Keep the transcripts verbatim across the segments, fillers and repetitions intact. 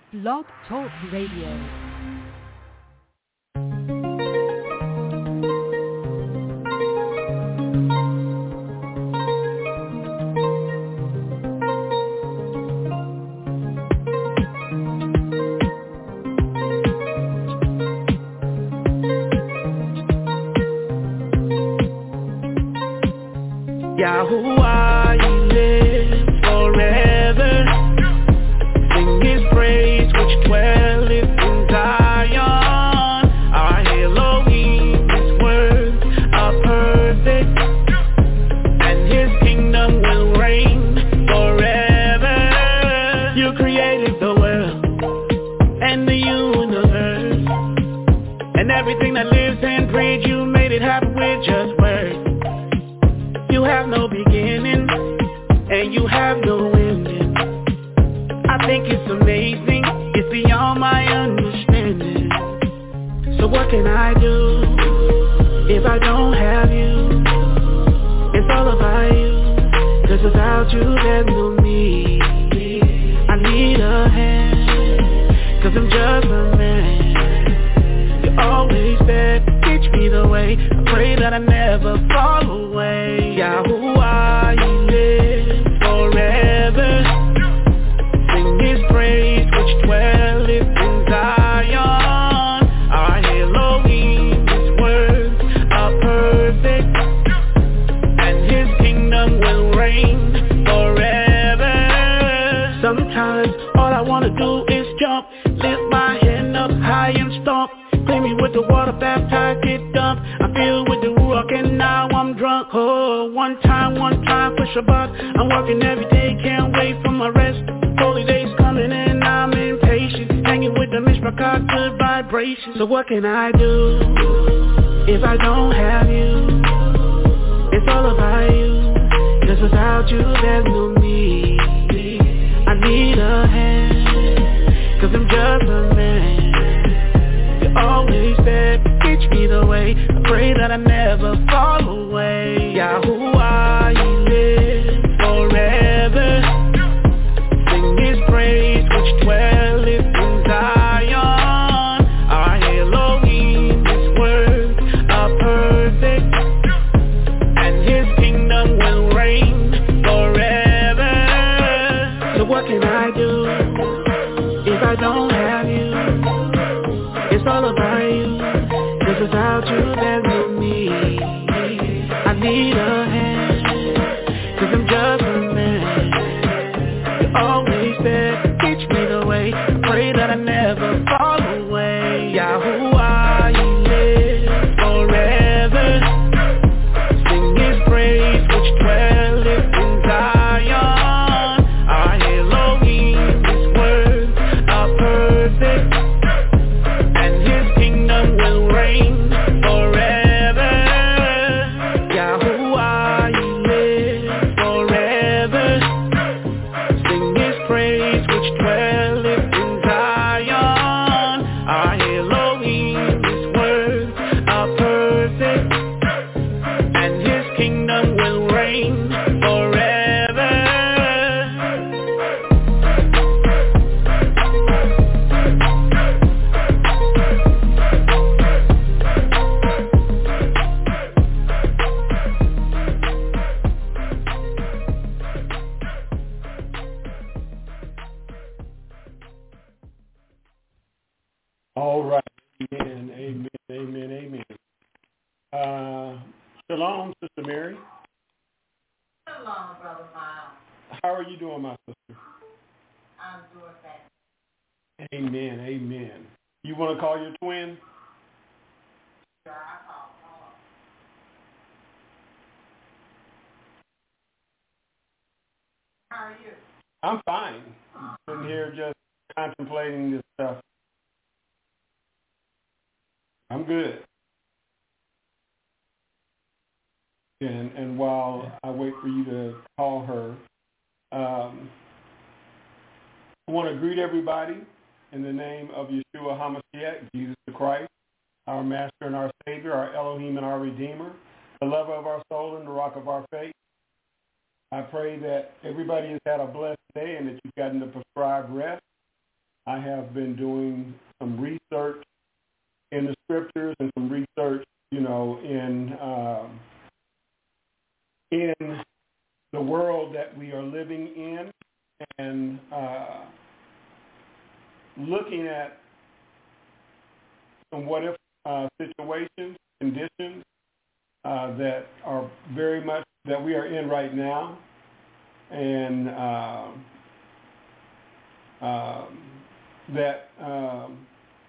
Blog Talk Radio. Yahuwah, you live forever. Sing his praise which dwelleth in Zion. Our Elohim, his words are perfect, and his kingdom will reign forever. You created the world and the universe, and everything that lives and breathes. You made it happen with just words. You have no beginning, and you have no ending. I think it's amazing, it's beyond my understanding. So what can I do if I don't have you? It's all about you, 'cause without you there's no me. I need a hand, 'cause I'm just a man. You're always there, teach me the way. I pray that I never fall away. Yahuwah, you live forever. Sing his praise which dwelleth in Zion. Our Elohim, his words are perfect, and his kingdom will reign forever. Sometimes all I wanna do is jump, lift my hand up high and stomp. Clean me with the water, baptize, get dumped. I feel with the ruach and now I'm drunk. Oh, one time, one time for Shabbat. I'm working every day, can't wait for my rest. Holy days coming and I'm impatient. Hanging with the Mishpachah, good vibrations. So what can I do if I don't have you? It's all about you, 'cause without you there's no me. I need a hand, 'cause I'm just a man. Always there, teach me the way. I pray that I never fall away. Yahuwah, you live forever. Sing his praise which dwelleth in Zion. Our Elohim, his words are perfect, and his kingdom will reign forever. So what can I do if I don't have you? It's all about you, 'cause without you there's no me. I need a hand, 'cause I'm just a man. You're always there, teach me the way. I pray that I never fall away. Yahuwah, you live forever. Sing his praise which dwelleth in Zion. Our Elohim, his words are perfect, will reign forever. Yahuwah, you live forever. Sing his praise which dwelleth in Zion. Our Elohim, his words are perfect, and his kingdom will reign forever. All right. Amen, amen, amen, amen. Uh, shalom, Sister Mary. Shalom, Brother Miles. How are you doing, my sister? I'm doing that. Amen, amen. You want to call your twin? Sure, I call. How are you? I'm fine. Sitting here just contemplating this stuff. I'm good. And and while I wait for you to call her, um, I want to greet everybody in the name of Yeshua HaMashiach, Jesus the Christ, our Master and our Savior, our Elohim and our Redeemer, the lover of our soul and the rock of our faith. I pray that everybody has had a blessed day and that you've gotten the prescribed rest. I have been doing some research in the scriptures and some research, you know, in um, in the world that we are living in, and uh, looking at some what if uh, situations, conditions uh, that are very much that we are in right now, and uh, um, that um,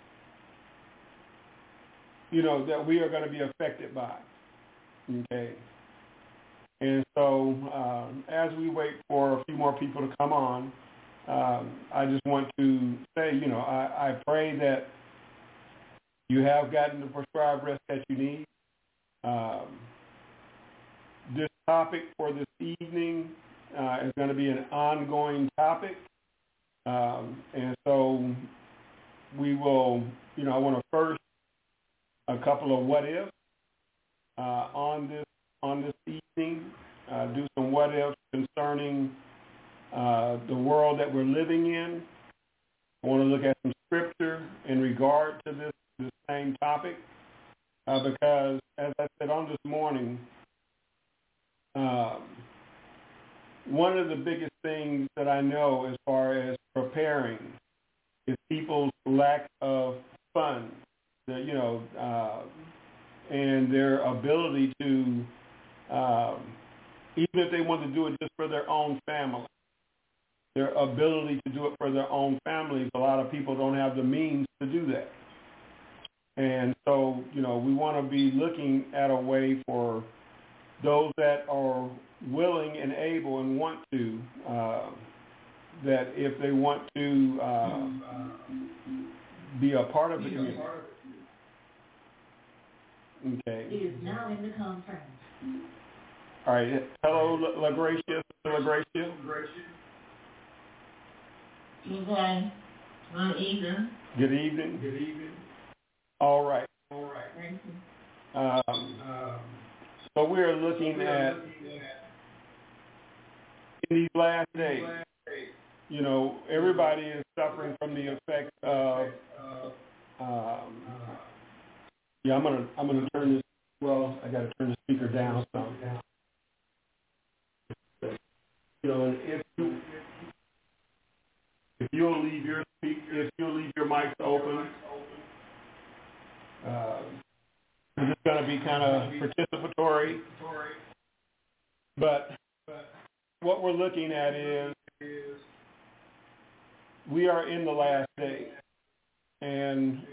you know that we are going to be affected by. Okay, and so um, as we wait for a few more people to come on, um, I just want to say, you know, I, I pray that you have gotten the prescribed rest that you need. Um, this topic for this evening uh, is going to be an ongoing topic. Um, and so we will, you know, I want to first a couple of what ifs uh, on this on this evening, uh, do some what ifs concerning uh, the world that we're living in. I want to look at some scripture in regard to this, this same topic uh, because, as I said on this morning, um, one of the biggest things that I know as far as preparing is people's lack of funds, the, you know, uh, and their ability to, um, even if they want to do it just for their own family, their ability to do it for their own families, a lot of people don't have the means to do that. And so, you know, we want to be looking at a way for those that are willing and able and want to, uh, that if they want to uh, be a part of the community. Okay. He is now in the conference. All right. Hello, LaGracia. LaGracia. Okay. Good evening. Good evening. Good evening. All right. All right. Thank you. Um, Um, so we are looking so we are at, looking at in these last these days, last days, you know, everybody is suffering from the effects of, uh, um, uh, yeah, I'm going to I'm gonna turn this, well, I got to turn the speaker down some. You know, and if you, if you'll leave your speak, if you'll leave your mics open, uh, it's going to be kind of participatory. But what we're looking at is we are in the last days, and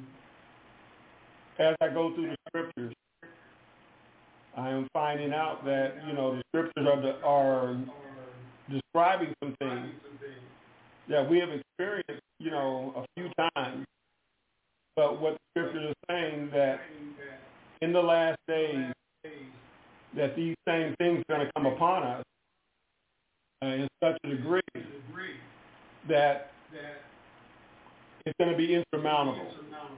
as I go through the scriptures, I am finding out that, you know, the scriptures are, the, are describing some things that we have experienced, you know, a few times. But what the scriptures are saying that in the last days, that these same things are going to come upon us uh, in such a degree that it's going to be insurmountable.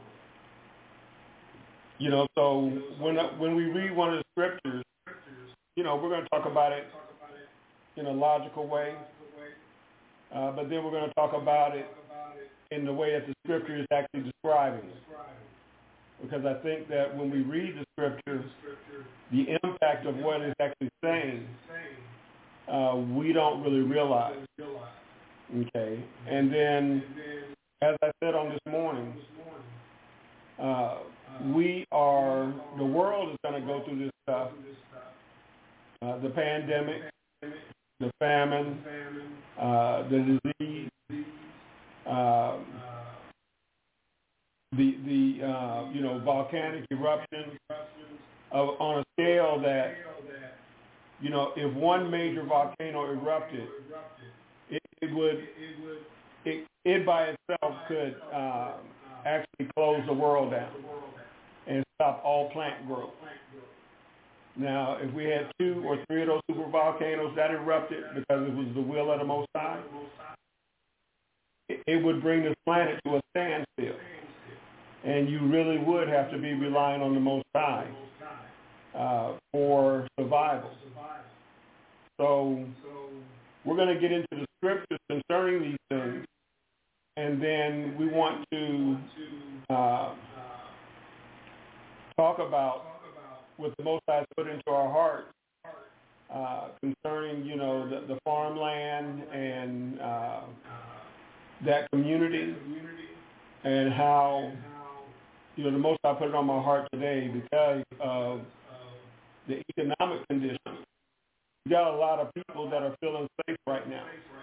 You know, so when when we read one of the scriptures, you know, we're going to talk about it in a logical way, uh, but then we're going to talk about it in the way that the scripture is actually describing it. Because I think that when we read the scripture, the impact of what it's actually saying, uh, we don't really realize. Okay, and then, as I said on this morning, uh, we are, the world is going to go through this stuff, uh, the pandemic, the famine, uh, the disease, uh, the, the uh, you know, volcanic eruptions of, on a scale that, you know, if one major volcano erupted, it, it would, it, it by itself could uh, actually close the world down and stop all plant growth. Now, if we had two or three of those super volcanoes that erupted because it was the will of the Most High, it, it would bring this planet to a standstill. And you really would have to be relying on the Most High uh, for survival. So we're going to get into the scriptures concerning these things, and and then we want to uh, talk about what the Most High put into our hearts uh, concerning, you know, the, the farmland and uh, that community, and how, you know, the Most High put it on my heart today because of the economic conditions. You got a lot of people that are feeling safe right now.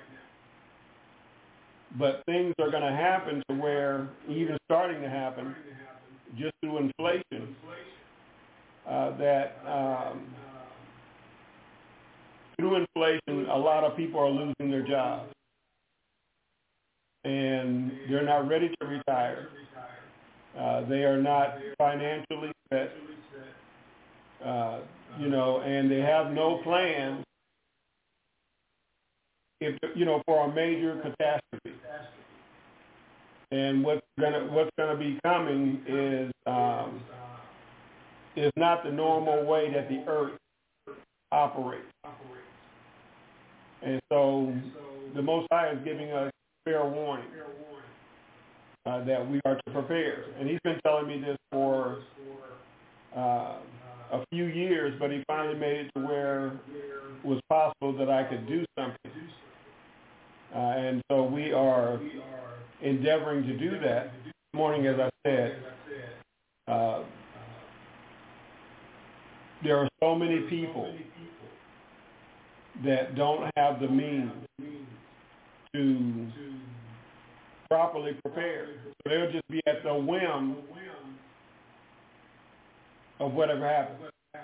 But things are going to happen to where, even starting to happen, just through inflation, uh, that um, through inflation, a lot of people are losing their jobs. And they're not ready to retire. Uh, they are not financially set, uh, you know, and they have no plan, if you know, for a major catastrophe. And what's gonna what's gonna be coming is um, is not the normal way that the earth operates. And so the Most High is giving us fair warning uh, that we are to prepare. And he's been telling me this for uh, a few years, but he finally made it to where it was possible that I could do something. Uh, and so we are endeavoring to do that. This morning, as I said, uh, there are so many people that don't have the means to properly prepare. So they'll just be at the whim of whatever happens.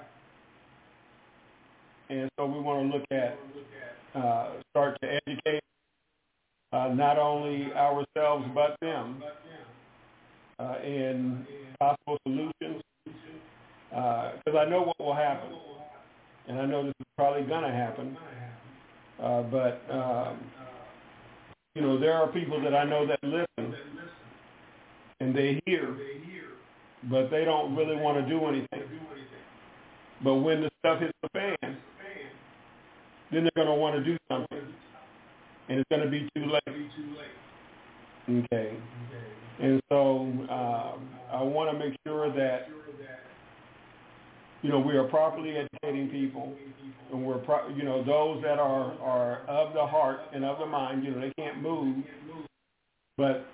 And so we want to look at, uh, start to educate uh, not only ourselves but them uh, in possible solutions. Because uh, I know what will happen, and I know this is probably going to happen. Uh, but um, you know, there are people that I know that listen, and they hear, but they don't really want to do anything. But when the stuff hits the fan, then they're going to want to do something, and it's going to be too late. Okay. And so um, I want to make sure that, you know, we are properly educating people, and we're, pro- you know, those that are, are of the heart and of the mind, you know, they can't move, but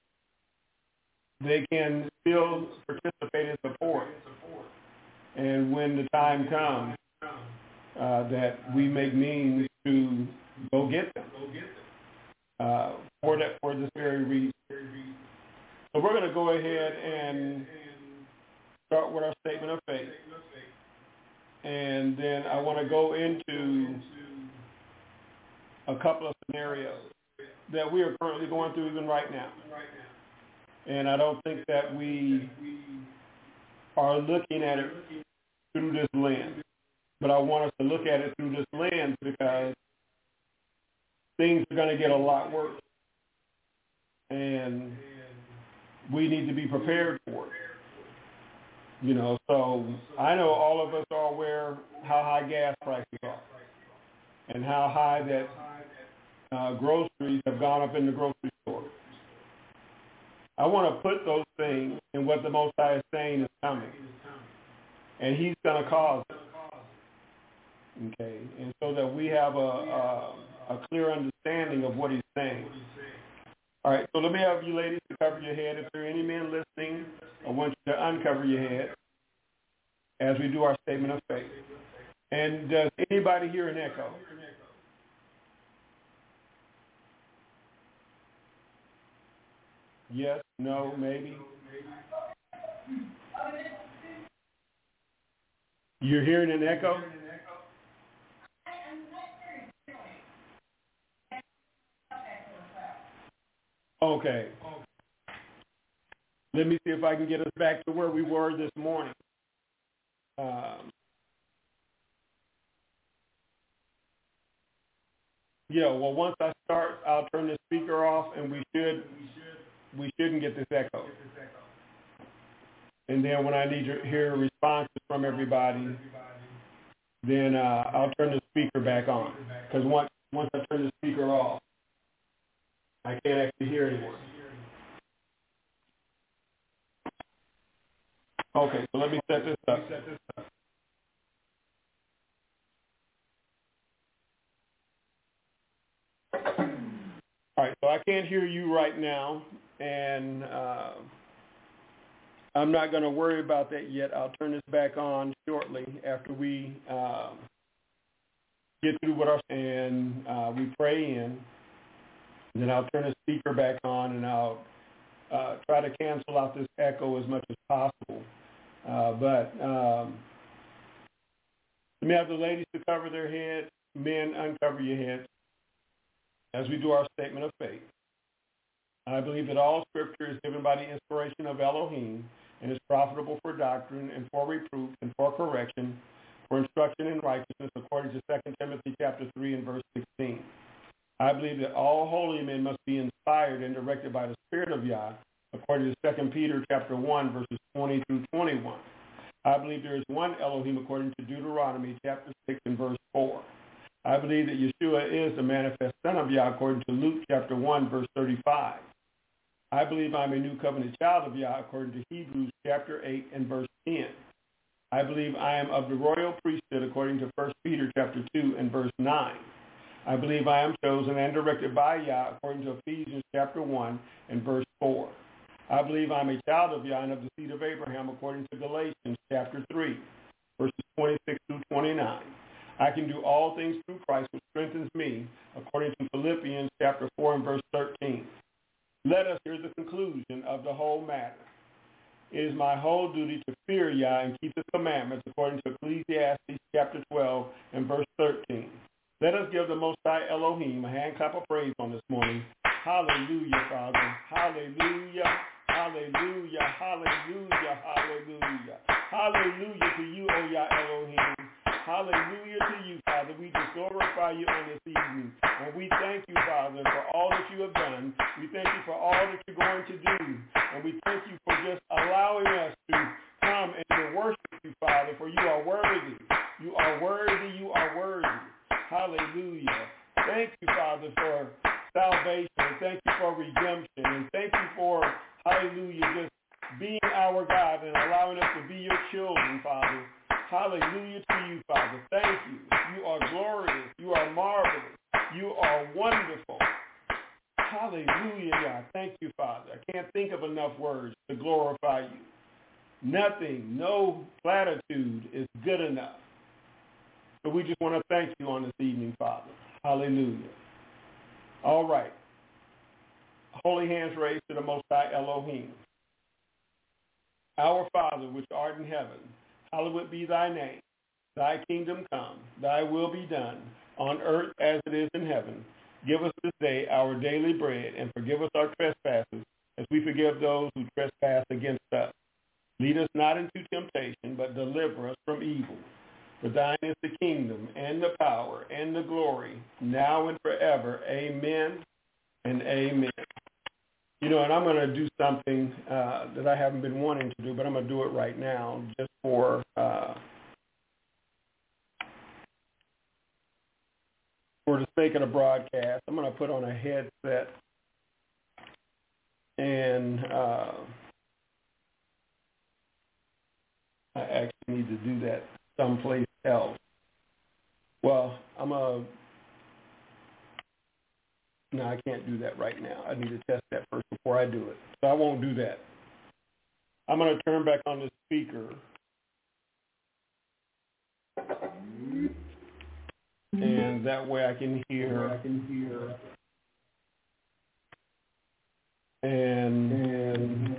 they can still participate and support. And when the time comes, uh, that we make means to go get them uh, for that for this very reason. So we're going to go ahead and start with our statement of faith. And then I want to go into a couple of scenarios that we are currently going through even right now. And I don't think that we are looking at it through this lens. But I want us to look at it through this lens because things are going to get a lot worse. And we need to be prepared for it. You know, so I know all of us are aware how high gas prices are and how high that uh, groceries have gone up in the grocery store. I want to put those things in what the Most High is saying is coming. And he's going to cause it. Okay, and so that we have a, a, a clear understanding of what he's saying. All right, so let me have you ladies to cover your head. If there are any men listening, I want you to uncover your head as we do our statement of faith. And does anybody hear an echo? Yes, no, maybe? You're hearing an echo? Okay. Let me see if I can get us back to where we were this morning. Um, yeah, well, once I start, I'll turn the speaker off, and we should we shouldn't get this echo. And then when I need to hear responses from everybody, then uh, I'll turn the speaker back on. Because once once I turn the speaker off, I can't actually hear anyone. Okay, so let me set this up. All right, so I can't hear you right now, and uh, I'm not going to worry about that yet. I'll turn this back on shortly after we uh, get through what our and uh, we pray in. And then I'll turn the speaker back on, and I'll uh, try to cancel out this echo as much as possible. Uh, but um, let me have the ladies to cover their heads. Men, uncover your heads as we do our statement of faith. I believe that all Scripture is given by the inspiration of Elohim and is profitable for doctrine and for reproof and for correction, for instruction in righteousness, according to Second Timothy chapter three and verse sixteen. I believe that all holy men must be inspired and directed by the Spirit of Yah, according to Second Peter chapter one, verses twenty through twenty-one. I believe there is one Elohim, according to Deuteronomy chapter six and verse four. I believe that Yeshua is the manifest Son of Yah, according to Luke chapter one, verse thirty-five. I believe I'm a new covenant child of Yah, according to Hebrews chapter eight and verse ten. I believe I am of the royal priesthood, according to First Peter chapter two and verse nine. I believe I am chosen and directed by Yah, according to Ephesians chapter one and verse four. I believe I'm a child of Yah and of the seed of Abraham, according to Galatians chapter three, verses twenty-six through twenty-nine. I can do all things through Christ, which strengthens me, according to Philippians chapter four and verse thirteen. Let us hear the conclusion of the whole matter. It is my whole duty to fear Yah and keep His commandments, according to Ecclesiastes chapter twelve and verse thirteen. Let us give the Most High Elohim a hand clap of praise on this morning. Hallelujah, Father. Hallelujah. Hallelujah. Hallelujah. Hallelujah. Hallelujah to you, O Yah Elohim. Hallelujah to you, Father. We just glorify you on this evening. And we thank you, Father, for all that you have done. We thank you for all that you're going to do. And we thank you for just allowing us to come and to worship you, Father, for you are worthy. You are worthy. You are worthy. Hallelujah. Thank you, Father, for salvation. Thank you for redemption. And thank you for, hallelujah, just being our God and allowing us to be your children, Father. Hallelujah to you, Father. Thank you. You are glorious. You are marvelous. You are wonderful. Hallelujah, God. Thank you, Father. I can't think of enough words to glorify you. Nothing, no platitude is good enough. So we just want to thank you on this evening, Father. Hallelujah. All right. Holy hands raised to the Most High Elohim. Our Father, which art in heaven, hallowed be thy name. Thy kingdom come, thy will be done, on earth as it is in heaven. Give us this day our daily bread, and forgive us our trespasses, as we forgive those who trespass against us. Lead us not into temptation, but deliver us from evil. For thine is the kingdom, and the power, and the glory, now and forever. Amen and amen. You know, and I'm going to do something uh, that I haven't been wanting to do, but I'm going to do it right now just for uh, for the sake of the broadcast. I'm going to put on a headset and uh, I actually need to do that someplace else. Well, I'm a no, I can't do that right now. I need to test that first before I do it. So I won't do that. I'm going to turn back on the speaker. And that way I can hear. I can hear. And, and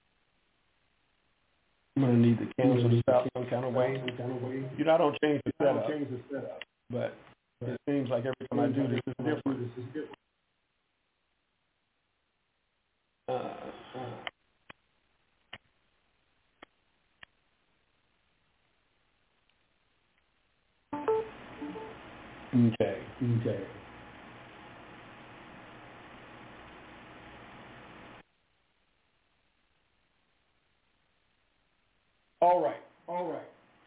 I'm going to need to cancel this out some kind of way. Some kind of way. You know, I don't change the setup. Change the setup. But it seems like every time I do this, it's different. This is different. Uh, uh. Okay. Okay. All right. All right.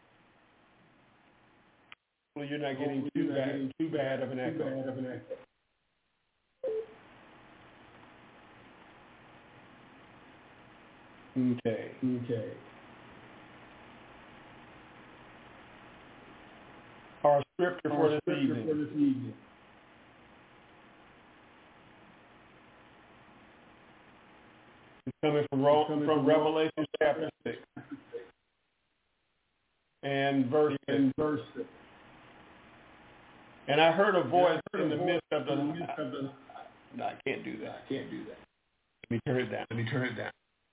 Well, you're not getting too bad, getting too bad of an echo. Too bad of an echo. Okay. Okay. scripture for this evening. It's coming from, Rome, coming from, from Revelation chapter six and verse and verse six. And I heard a voice heard in, the voice midst in the midst of the. No, I can't do that. I can't do that. Let me turn it down. Let me turn it down.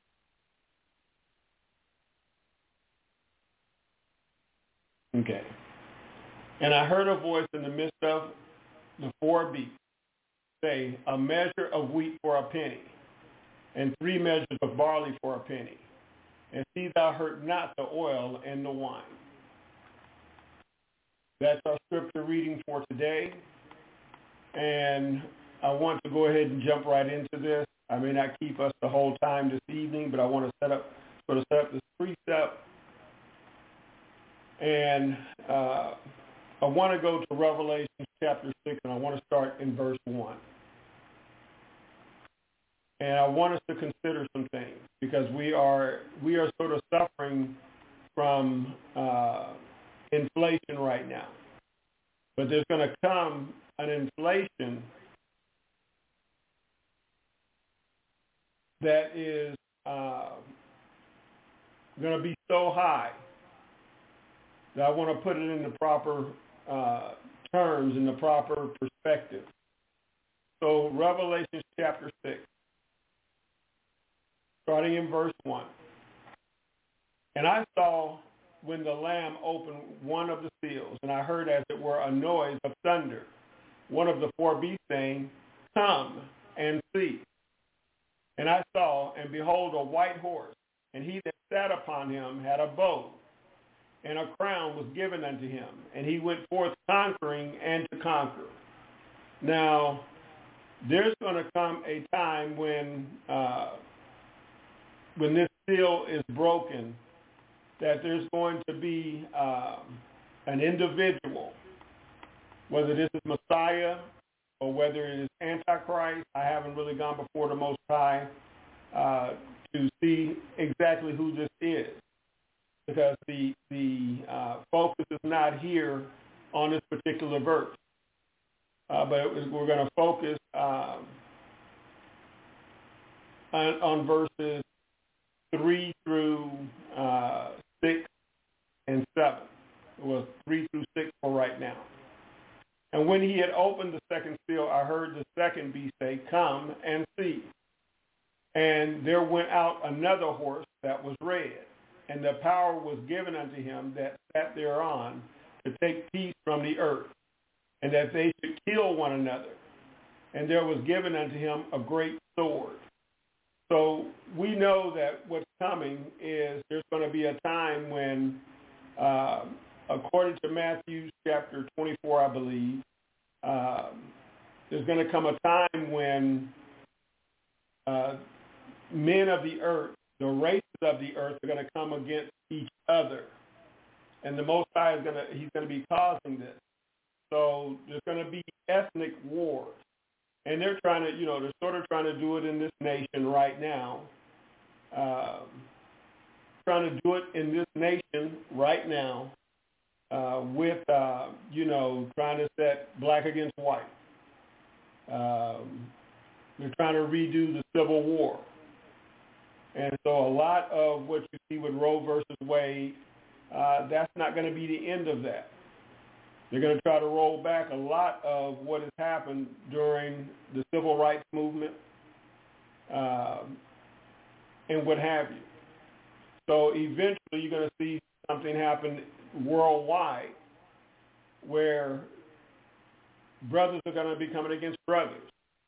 Okay. And I heard a voice in the midst of the four beasts say, a measure of wheat for a penny, and three measures of barley for a penny. And see thou hurt not the oil and the wine. That's our scripture reading for today. And I want to go ahead and jump right into this. I may not keep us the whole time this evening, but I want to set up sort of set up this precept. And uh, I want to go to Revelation chapter six, and I want to start in verse one. And I want us to consider some things because we are we are sort of suffering from uh, inflation right now. But there's going to come an inflation that is uh, going to be so high that I want to put it in the proper uh, terms, in the proper perspective. So Revelation chapter six, starting in verse one. And I saw when the Lamb opened one of the seals, and I heard as it were a noise of thunder, one of the four beasts saying, come and see. And I saw, and behold, a white horse, and he that sat upon him had a bow, and a crown was given unto him, and he went forth conquering and to conquer. Now, there's going to come a time when uh, when this seal is broken, that there's going to be uh, an individual, whether this is Messiah or whether it is Antichrist. I haven't really gone before the Most High uh, to see exactly who this is, because the the uh, focus is not here on this particular verse. Uh, but it was, we're going to focus um, on, on verses three through uh, six and seven. It was three through six for right now. And when he had opened the second seal, I heard the second beast say, come and see. And there went out another horse that was red, and the power was given unto him that sat thereon to take peace from the earth, and that they should kill one another. And there was given unto him a great sword. So we know that what's coming is there's going to be a time when, uh, according to Matthew chapter twenty-four, I believe, uh, there's going to come a time when uh, men of the earth, the races of the earth, are going to come against each other. And the Most High is going to, he's going to be causing this. So there's going to be ethnic wars. And they're trying to, you know, they're sort of trying to do it in this nation right now. Um, trying to do it in this nation right now uh, with, uh, you know, trying to set black against white. Um, they're trying to redo the Civil War. And so a lot of what you see with Roe versus Wade, uh, that's not going to be the end of that. They're going to try to roll back a lot of what has happened during the civil rights movement um, and what have you. So eventually you're going to see something happen worldwide where brothers are going to be coming against brothers,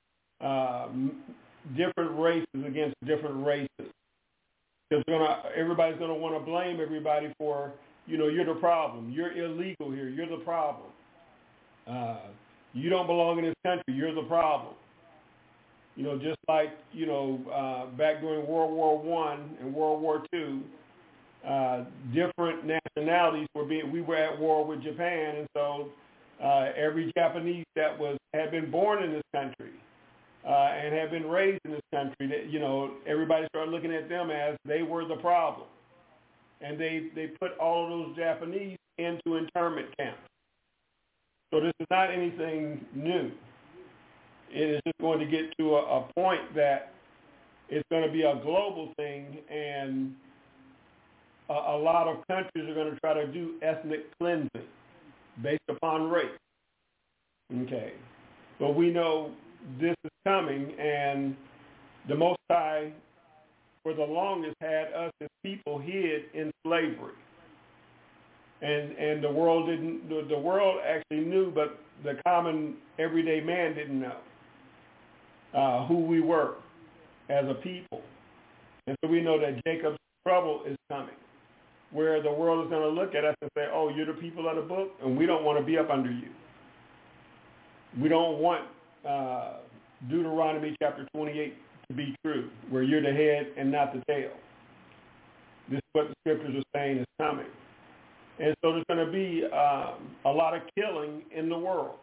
um, different races against different races. Because gonna, everybody's going to want to blame everybody for, you know, you're the problem. You're illegal here. You're the problem. Uh, you don't belong in this country. You're the problem. You know, just like, you know, uh, back during World War One and World War Two, uh, different nationalities were being, we were at war with Japan, and so uh, every Japanese that was had been born in this country uh, and had been raised in this country, that, you know, everybody started looking at them as they were the problem. And they, they put all of those Japanese into internment camps. So this is not anything new. It is just going to get to a, a point that it's going to be a global thing, and a, a lot of countries are going to try to do ethnic cleansing based upon race. Okay. But we know this is coming, and the Most High, for the longest, had us as people hid in slavery. And and the world didn't, the, the world actually knew, but the common everyday man didn't know uh, who we were as a people. And so we know that Jacob's trouble is coming, where the world is going to look at us and say, oh, you're the people of the book, and we don't want to be up under you. We don't want uh, Deuteronomy chapter twenty-eight to be true, where you're the head and not the tail. This is what the scriptures are saying is coming. And so there's going to be um, a lot of killing in the world.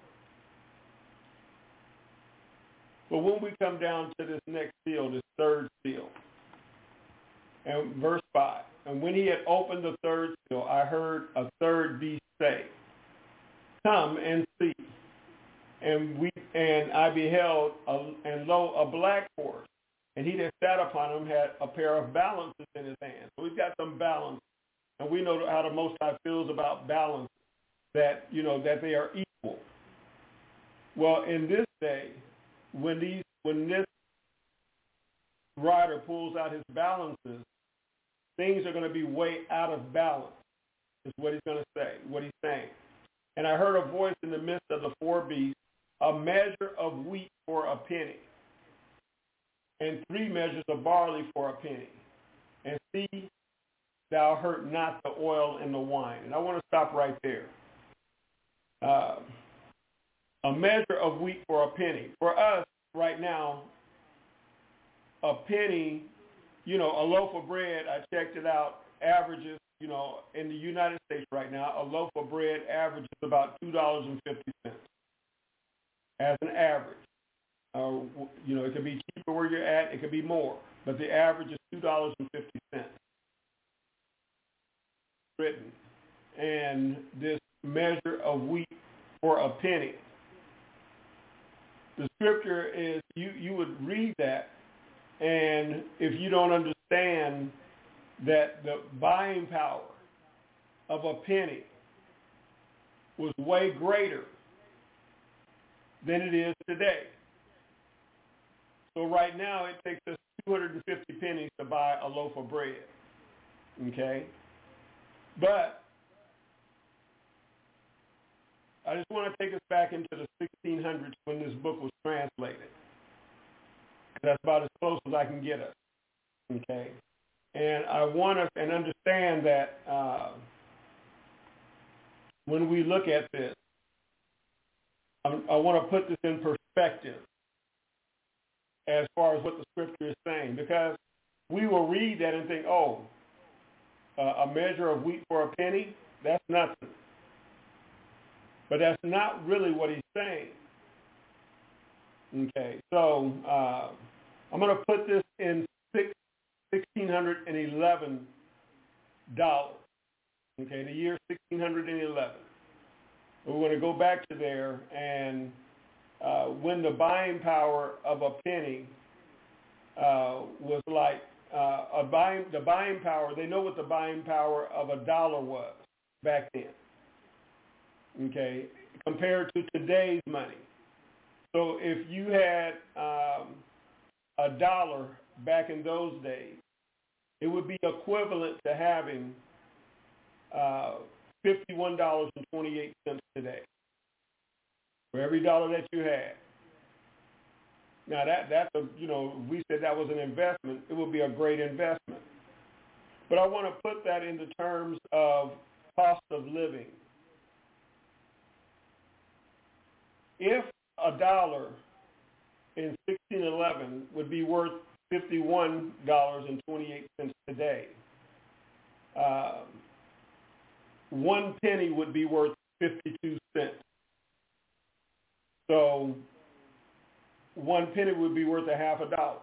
But when we come down to this next seal, this third seal, and verse five, and when he had opened the third seal, I heard a third beast say, come and see. And we and I beheld, a, and lo, a black horse, and he that sat upon him had a pair of balances in his hand. So we've got some balance, and we know how the Most High feels about balance, that you know that they are equal. Well, in this day, when these when this rider pulls out his balances, things are going to be way out of balance. Is what he's going to say, what he's saying. And I heard a voice in the midst of the four beasts, a measure of wheat for a penny, and three measures of barley for a penny. And see, thou hurt not the oil and the wine. And I want to stop right there. Uh, a measure of wheat for a penny. For us right now, a penny, you know, a loaf of bread, I checked it out, averages, you know, in the United States right now, a loaf of bread averages about two dollars and fifty cents as an average. Uh, you know, it could be cheaper where you're at, it could be more, but the average is two dollars and fifty cents. Written. And this measure of wheat for a penny. The scripture is, you, you would read that, and if you don't understand that the buying power of a penny was way greater than it is today. So right now it takes us two hundred fifty pennies to buy a loaf of bread. Okay? But I just want to take us back into the sixteen hundreds when this book was translated. That's about as close as I can get us. Okay? And I want us and understand that uh, when we look at this, I, I want to put this in perspective as far as what the scripture is saying, because we will read that and think, oh, uh, a measure of wheat for a penny, that's nothing. But that's not really what he's saying. Okay, so uh, I'm going to put this in six. one thousand six hundred eleven dollars. Okay, the year sixteen eleven. We're going to go back to there, and uh, when the buying power of a penny uh, was like uh, a buying, the buying power. They know what the buying power of a dollar was back then. Okay, compared to today's money. So if you had um, a dollar back in those days, it would be equivalent to having uh, fifty-one dollars and twenty-eight cents today for every dollar that you had. Now that that's a, you know, we said that was an investment. It would be a great investment. But I want to put that into terms of cost of living. If a dollar in sixteen eleven would be worth fifty-one dollars and twenty-eight cents today, uh, one penny would be worth fifty-two cents. So one penny would be worth a half a dollar.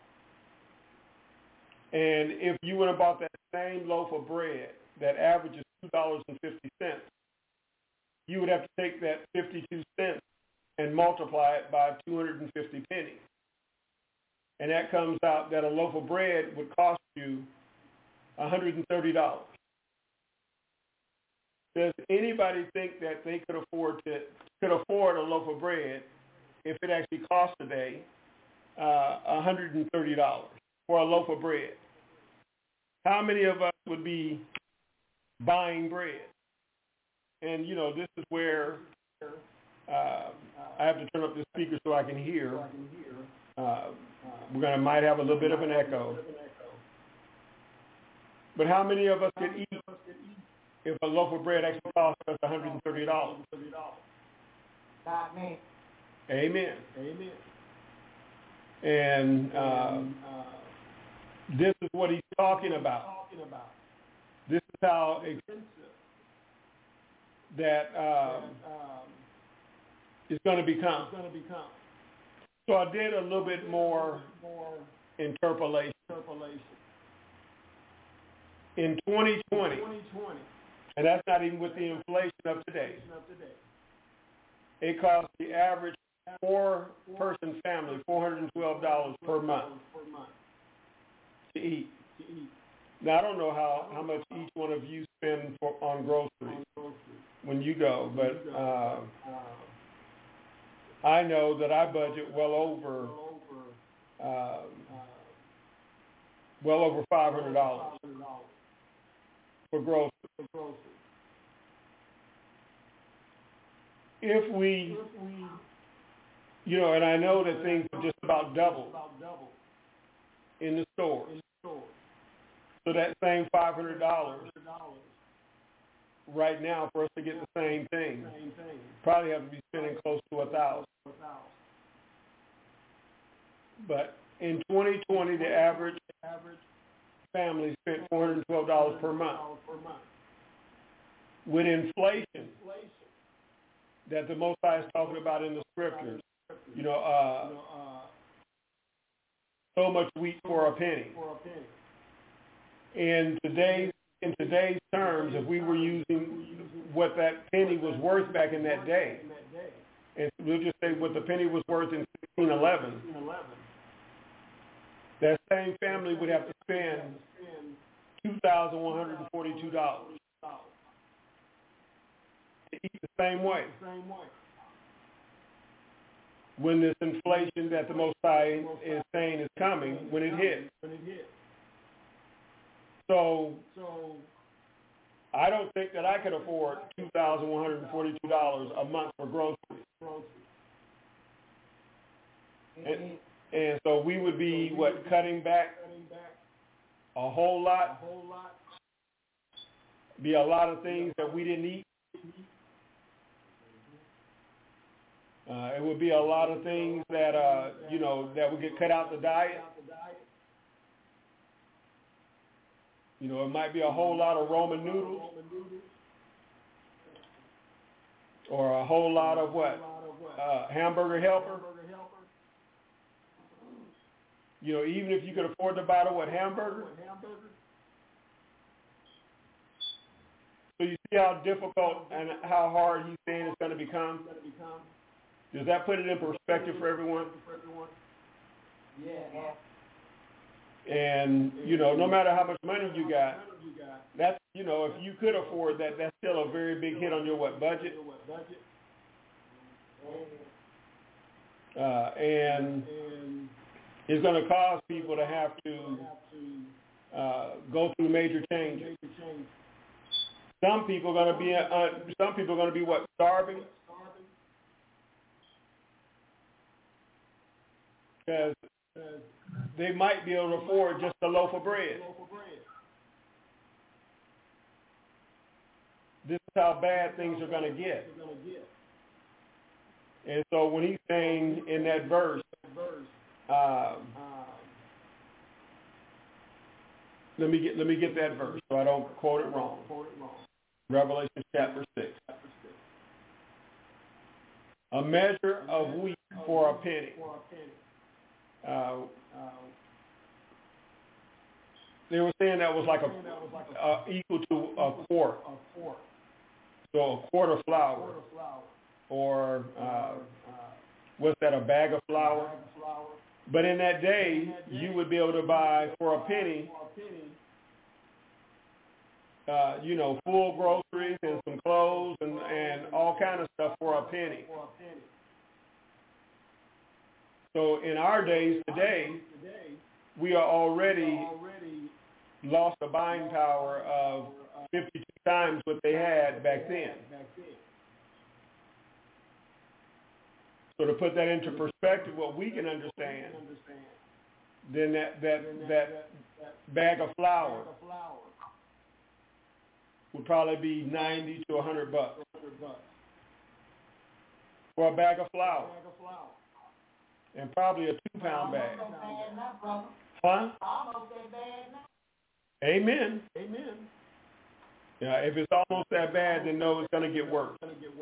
And if you went and bought that same loaf of bread that averages two dollars and fifty cents, you would have to take that fifty-two cents and multiply it by two hundred fifty pennies. And that comes out that a loaf of bread would cost you one hundred thirty dollars. Does anybody think that they could afford to could afford a loaf of bread if it actually cost today uh, one hundred thirty dollars for a loaf of bread? How many of us would be buying bread? And, you know, this is where uh, I have to turn up the speaker so I can hear. Uh, we're going to might have a little bit of an echo. But how many of us could eat if a loaf of bread actually cost us one hundred thirty dollars? Not me. Amen. Amen. And um, this is what he's talking about. This is how expensive that um, it's going to become. So I did a little bit more interpolation. In twenty twenty, and that's not even with the inflation of today, it costs the average four-person family four hundred twelve dollars per month to eat. Now, I don't know how, how much each one of you spend for, on groceries when you go, but uh, I know that I budget well over uh, well over five hundred dollars for groceries. If we, you know, and I know that things are just about double in the stores. So that same five hundred dollars right now for us to get the same thing probably have to be spending close to a thousand. But in twenty twenty, the average family spent four hundred twelve dollars per month. With inflation that the Most High is talking about in the scriptures, you know, uh, so much wheat for a penny. In today's in today's terms, if we were using what that penny was worth back in that day, and we'll just say what the penny was worth in sixteen eleven, that same family would have to spend two thousand one hundred forty-two dollars to eat the same way. When this inflation that the Most High is saying is coming, when it hits. So, I don't think that I could afford two thousand one hundred forty-two dollars a month for groceries. And, and so we would be, what, cutting back a whole lot? Be a lot of things that we didn't eat. Uh, it would be a lot of things that, uh, you know, that would get cut out the diet. You know, it might be a whole lot of Roman noodles, or a whole lot of what? Uh, hamburger helper. You know, even if you could afford to buy the what, hamburger. So you see how difficult and how hard he's saying it's going to become? Does that put it in perspective for everyone? Yeah. And, you know, no matter how much money you got, that's, you know, if you could afford that, that's still a very big hit on your, what, budget? Uh, and it's going to cause people to have to uh, go through major changes. Some people are going to be, uh, some people are going to be, what, starving? Because they might be able to afford just a loaf of bread. This is how bad things are going to get. And so when he's saying in that verse, um, let me get let me get that verse so I don't quote it wrong. Revelation chapter six. A measure of wheat for a penny. Uh, they were saying that was like a uh, equal to a quart. So a quart of flour, or uh, what's that, a bag of flour? But in that day, you would be able to buy for a penny, uh, you know, full groceries and some clothes and, and all kind of stuff for a penny. So in our days today, we are already lost the buying power of fifty-two times what they had back then. So to put that into perspective, what we can understand, then that, that, that bag of flour would probably be ninety to a hundred bucks for a bag of flour, and probably a two-pound bag. Huh? Amen. Amen. Yeah, if it's almost that bad, then no, it's going to get worse.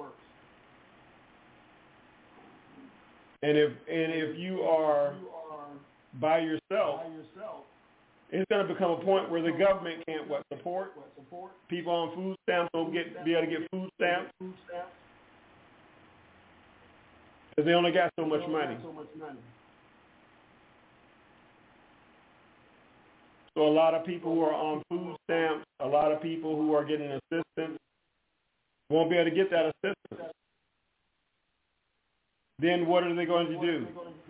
And if and if you are by yourself, it's going to become a point where the government can't what support people on food stamps don't get be able to get food stamps because they only got so much money. So a lot of people who are on food stamps, a lot of people who are getting assistance won't be able to get that assistance. Then what are they going to do?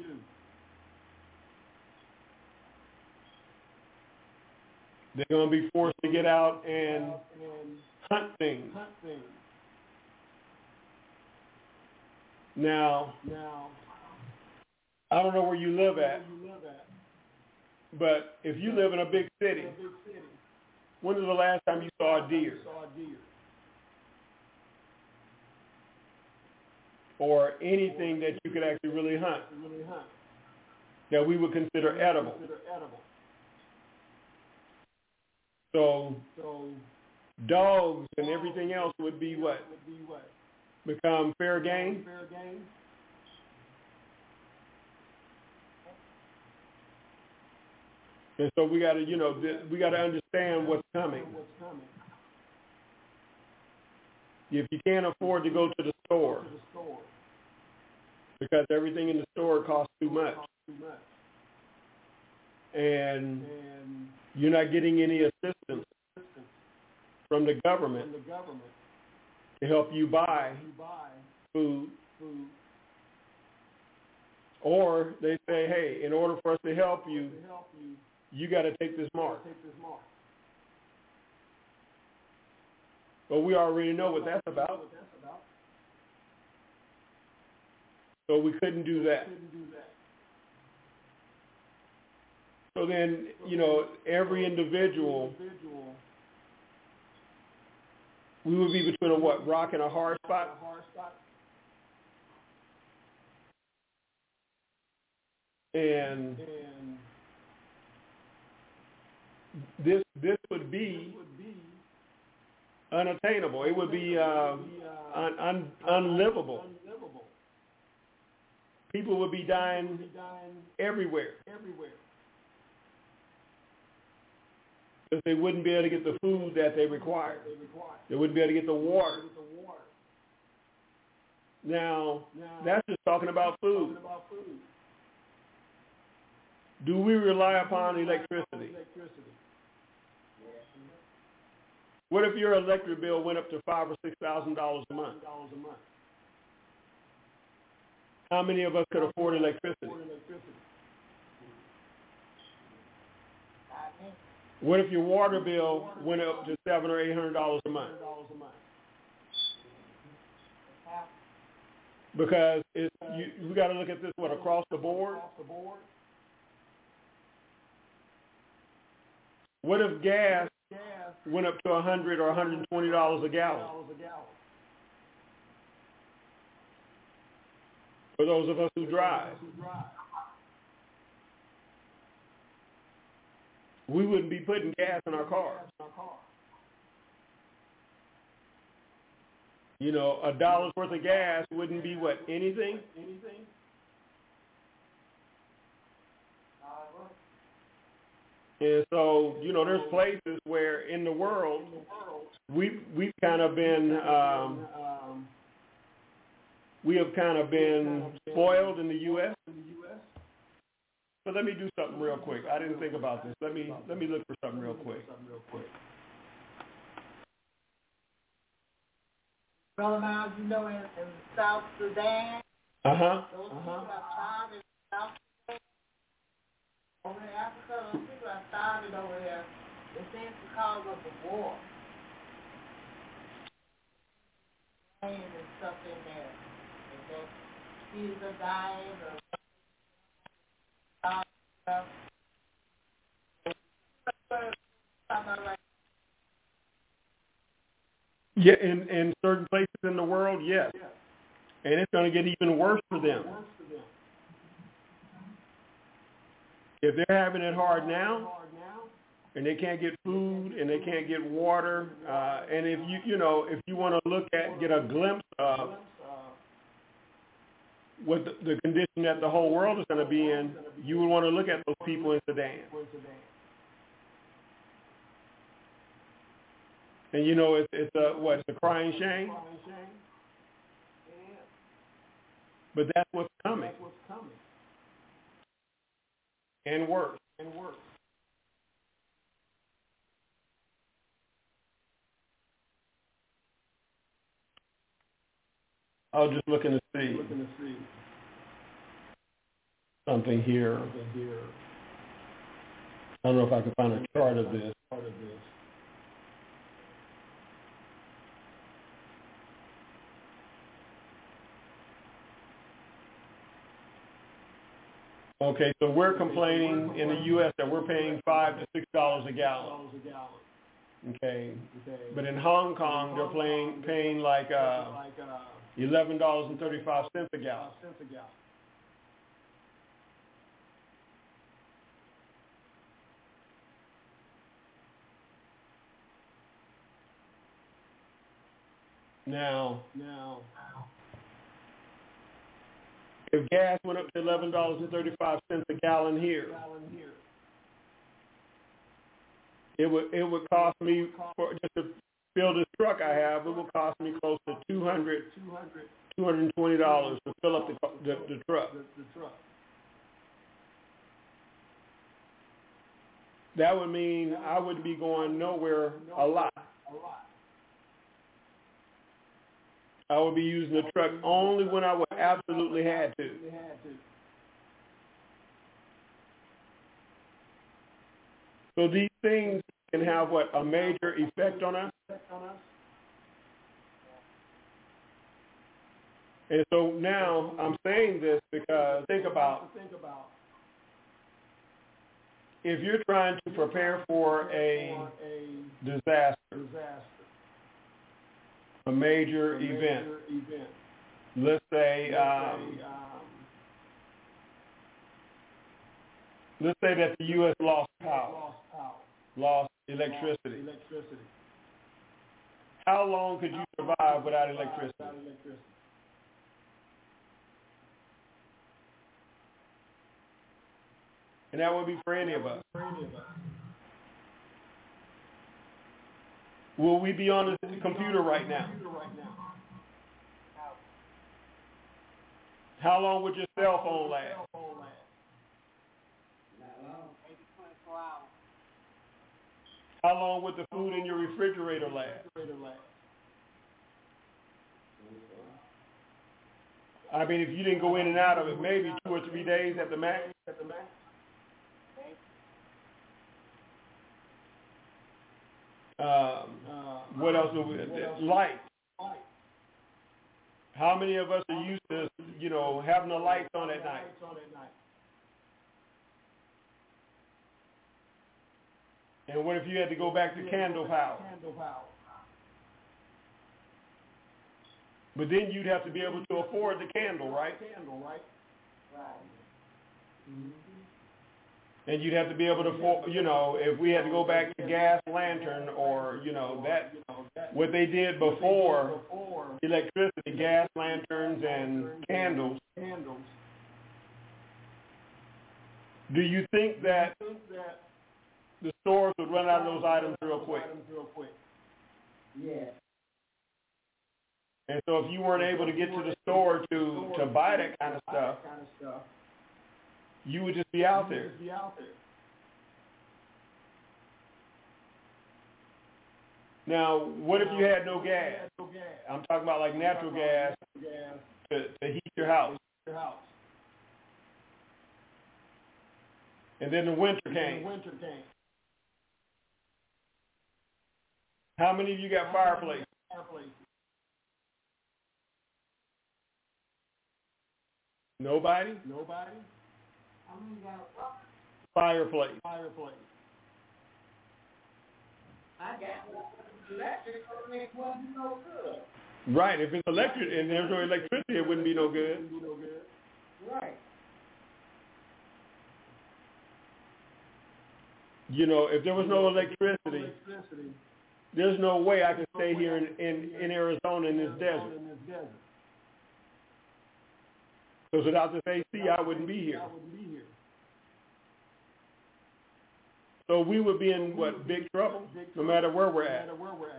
They're going to be forced to get out and hunt things. Now, I don't know where you live at, but if you live in a big city, when was the last time you saw a deer? Or anything that you could actually really hunt that we would consider edible. So dogs and everything else would be what? Become fair game? And so we got to, you know, we got to understand what's coming. If you can't afford to go to the store because everything in the store costs too much, and you're not getting any assistance from the government to help you buy food, or they say, hey, in order for us to help you, you got to take this mark. But we already know what that's about. So we couldn't do that. So then, you know, every individual, we would be between a what, rock and a hard spot? And this this would be unattainable. It would be uh, un, un, unlivable. People would be dying everywhere because they wouldn't be able to get the food that they require. They wouldn't be able to get the water. Now, that's just talking about food. Do we rely upon electricity? What if your electric bill went up to five or six thousand dollars a month? How many of us could afford electricity? What if your water bill went up to seven or eight hundred dollars a month? Because it's, you, we got to look at this what across the board. What if gas went up to a hundred or one hundred and twenty dollars a gallon? For those of us who drive, we wouldn't be putting gas in our cars. You know, a dollar's worth of gas wouldn't be what, anything? And so, you know, there's places where in the world we we've kind of been um, we have kind of been spoiled in the U S But let me do something real quick. I didn't think about this. Let me let me look for something real quick. Brother Miles, you know, in, in South Sudan, Uh-huh. those people are starving in South Sudan. Over in Africa, those people are starving over there. It seems because of the war. And stuff in there. And that kids are dying or stuff. Yeah, in, in certain places in the world, yes. And it's going to get even worse for them. If they're having it hard now, and they can't get food, and they can't get water, uh, and if you, you know, if you want to look at, get a glimpse of what the, the condition that the whole world is going to be in, you would want to look at those people in Sudan. And you know, it's, it's a, what, it's a crying shame? But that's what's coming. And worse. And worse. I was just looking to see something here. I don't know if I can find a chart of this. Okay, so we're complaining in the U S that we're paying five to six dollars a gallon. Okay, but in Hong Kong they're paying paying like uh, eleven dollars and thirty-five cents a gallon. Now, now. If gas went up to eleven dollars and thirty-five cents a gallon here, it would it would cost me, for just to fill this truck I have, it would cost me close to two hundred dollars, two hundred twenty dollars to fill up the, the, the truck. That would mean I would be going nowhere a lot. I would be using the truck only when I would absolutely had to. So these things can have what, a major effect on us? And so now I'm saying this because think about if you're trying to prepare for a disaster, a major event. Let's say, um, let's say that the U S lost power, lost electricity. How long could you survive without electricity? And that would be for any of us. Will we be on the computer right now? How long would your cell phone last? How long would the food in your refrigerator last? I mean, if you didn't go in and out of it, maybe two or three days at the max. Um, what else? Do we, light. How many of us are used to, you know, having the lights on at night? And what if you had to go back to candle power? But then you'd have to be able to afford the candle, right? And you'd have to be able to, you know, if we had to go back to gas lantern or, you know, that, what they did before electricity, gas lanterns and candles. Do you think that the stores would run out of those items real quick? Yeah. And so if you weren't able to get to the store to, to buy that kind of stuff, you would just be out there. Now, what if you had no gas? I'm talking about like natural gas to, to heat your house. And then the winter came. How many of you got fireplace? Nobody? Nobody? How many got what? Fireplace. Fireplace. I got electric, it wasn't no good. Right. If it's electric and there's no electricity, it wouldn't be no good. Right. You know, if there was no electricity, there's no way I could stay here in, in, in Arizona in this desert. Because without this A C, I wouldn't be here. So we would be in, what, big trouble, no matter where we're at.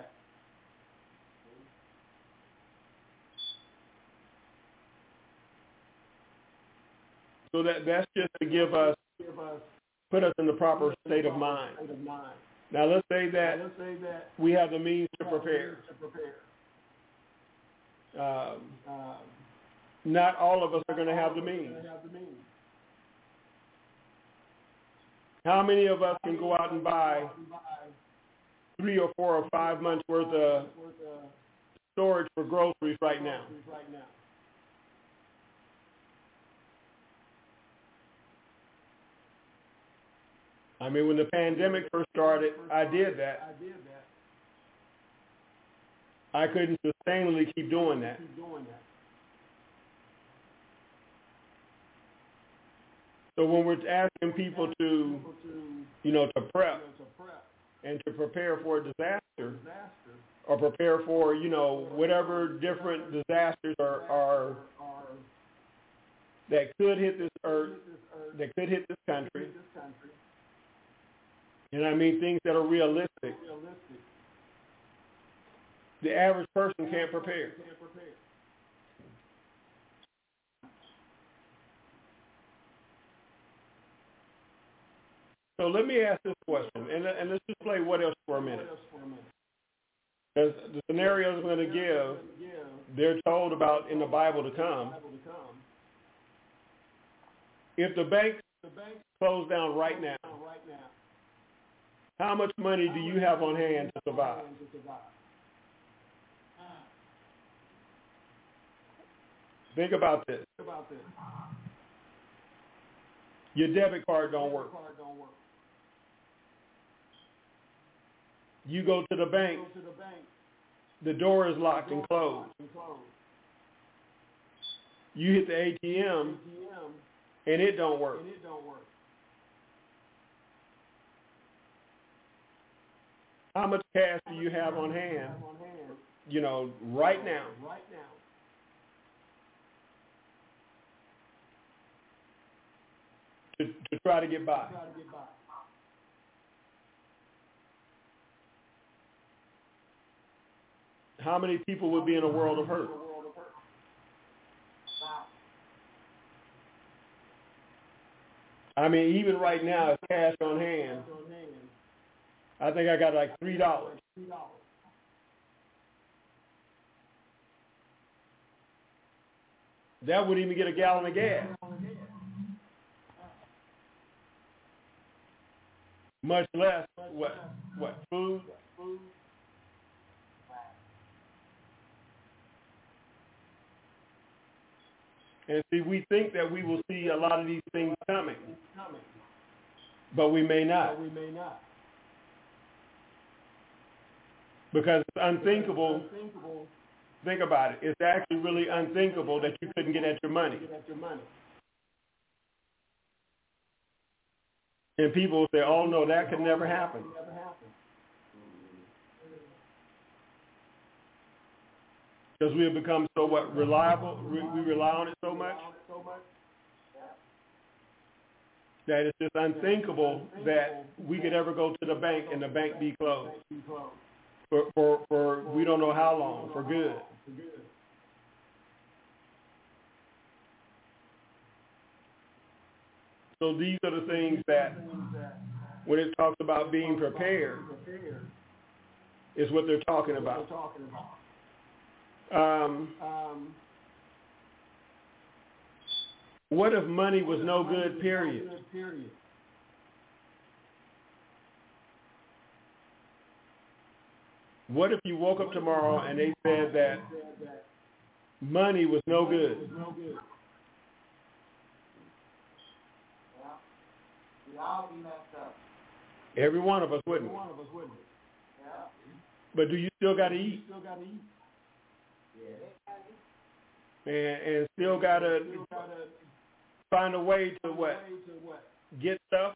So that that's just to give us, put us in the proper state of mind. Now let's say that we have the means to prepare. Um, not all of us are going to have the means. How many of us can go out and buy three or four or five months worth of storage for groceries right now? I mean, when the pandemic first started, I did that. I couldn't sustainably keep doing that. So when we're asking people to, you know, to prep and to prepare for a disaster or prepare for, you know, whatever different disasters are, are that could hit this earth, that could hit this country, and I mean things that are realistic, the average person can't prepare. So let me ask this question, and, and let's just play what else for a minute. Because the scenarios I'm going to give, they're told about in the Bible to come. If the banks close down right now, how much money do you have on hand to survive? Think about this. Your debit card don't work. You go to the bank, the door is locked and closed. You hit the A T M, and it don't work. How much cash do you have on hand, you know, right now? To, to try to get by. How many people would be in a world of hurt? I mean, even right now, it's cash on hand. I think I got like three dollars. That wouldn't even get a gallon of gas. Much less what? What? Food? And see, we think that we will see a lot of these things coming, but we may not. Because it's unthinkable. Think about it. It's actually really unthinkable that you couldn't get at your money. And people will say, oh, no, that could never happen. Because we have become so what, reliable? We rely on it so much that it's just unthinkable that we could ever go to the bank and the bank be closed. for, for, for we don't know how long, for good. So these are the things that, when it talks about being prepared, is what they're talking about. Um, what if money was no good, period? What if you woke up tomorrow and they said that money was no good? Every one of us wouldn't. But do you still got to eat? And, and still got to find a way to what? Get stuff?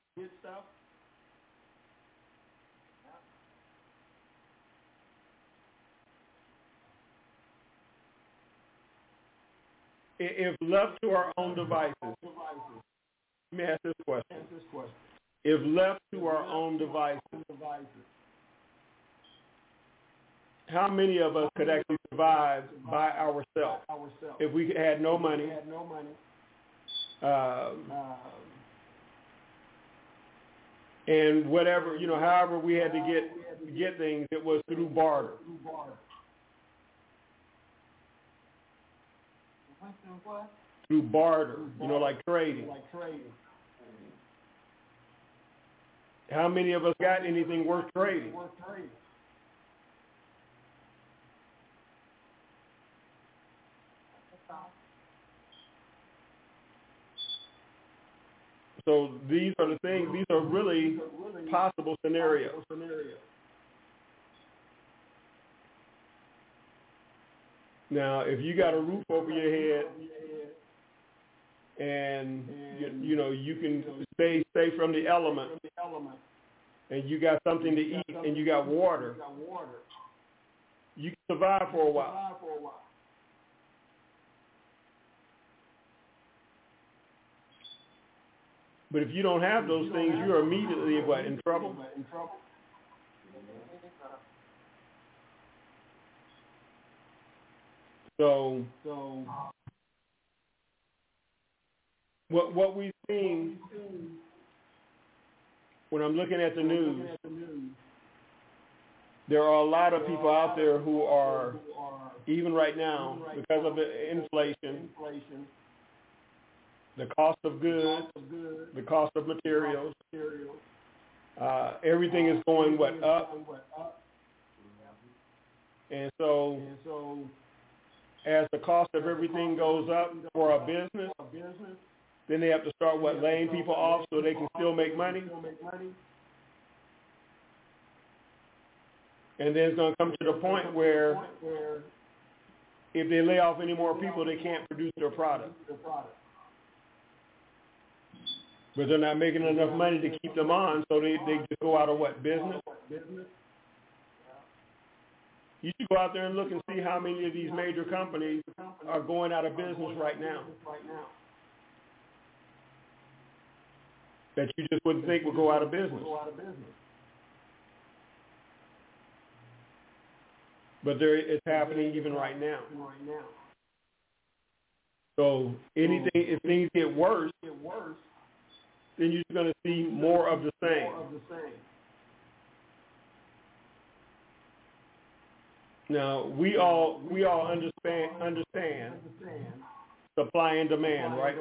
If left to our own devices, let me ask this question. If left to our own devices, how many of us could actually survive by ourselves if we had no money, um, and whatever, you know, however we had to get get things, it was through barter. Through barter, you know, like trading. How many of us got anything worth trading? So these are the things, these are really possible scenarios. Now, if you got a roof over your head and, you, you know, you can stay safe from the elements, and you got something to eat and you got water, you can survive for a while. But if you don't have those things, you're immediately what, in trouble? So, what what we've seen when I'm looking at the news, there are a lot of people out there who are, even right now, because of the inflation, the cost of goods, the cost of materials, uh, everything is going, what, up? And so, as the cost of everything goes up for a business, then they have to start, what, laying people off so they can still make money? And then it's going to come to the point where if they lay off any more people, they can't produce their product. But they're not making enough money to keep them on, so they, they just go out of what, business? You should go out there and look and see how many of these major companies are going out of business right now that you just wouldn't think would go out of business. But there, it's happening even right now. So anything, if things get worse, then you're going to see more of the same. Now, we all we all understand understand supply and demand, right?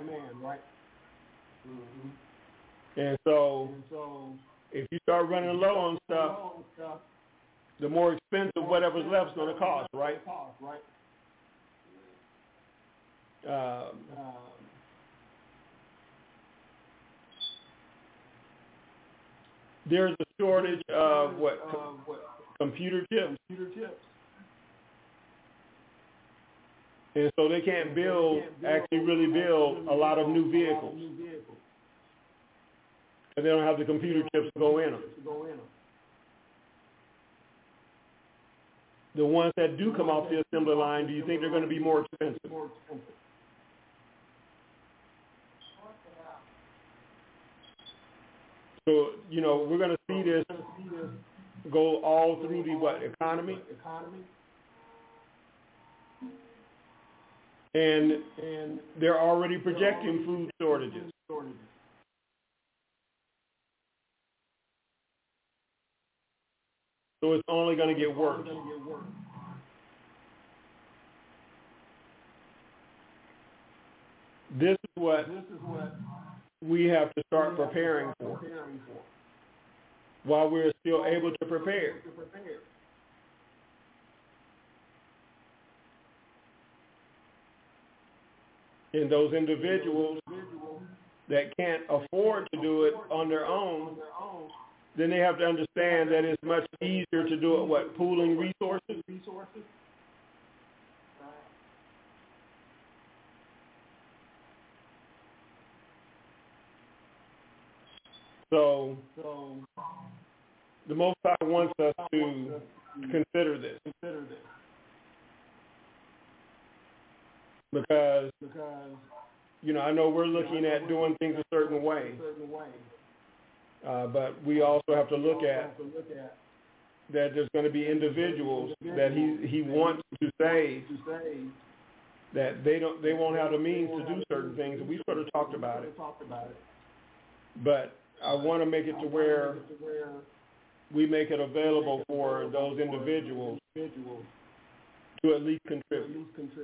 And so, if you start running low on stuff, the more expensive whatever's left is going to cost, right? Um, there's a shortage of what? Com- computer chips. And so they can't build, actually really build a lot of new vehicles. And they don't have the computer chips to go in them. The ones that do come off the assembly line, do you think they're going to be more expensive? So, you know, we're going to see this go all through the what economy, and and they're already projecting food shortages. So it's only going to get worse. This is what we have to start preparing for while we're still able to prepare. And those individuals that can't afford to do it on their own, then they have to understand that it's much easier to do it, what, pooling resources? So, the Most High wants us to consider this. Because, you know, I know we're looking at doing things a certain way. Uh, but we also have to look at that there's going to be individuals that he, he wants to save that they don't they won't have the means to do certain things, and we sort of talked about it. But I want to make it to where we make it available for those individuals to at least contribute.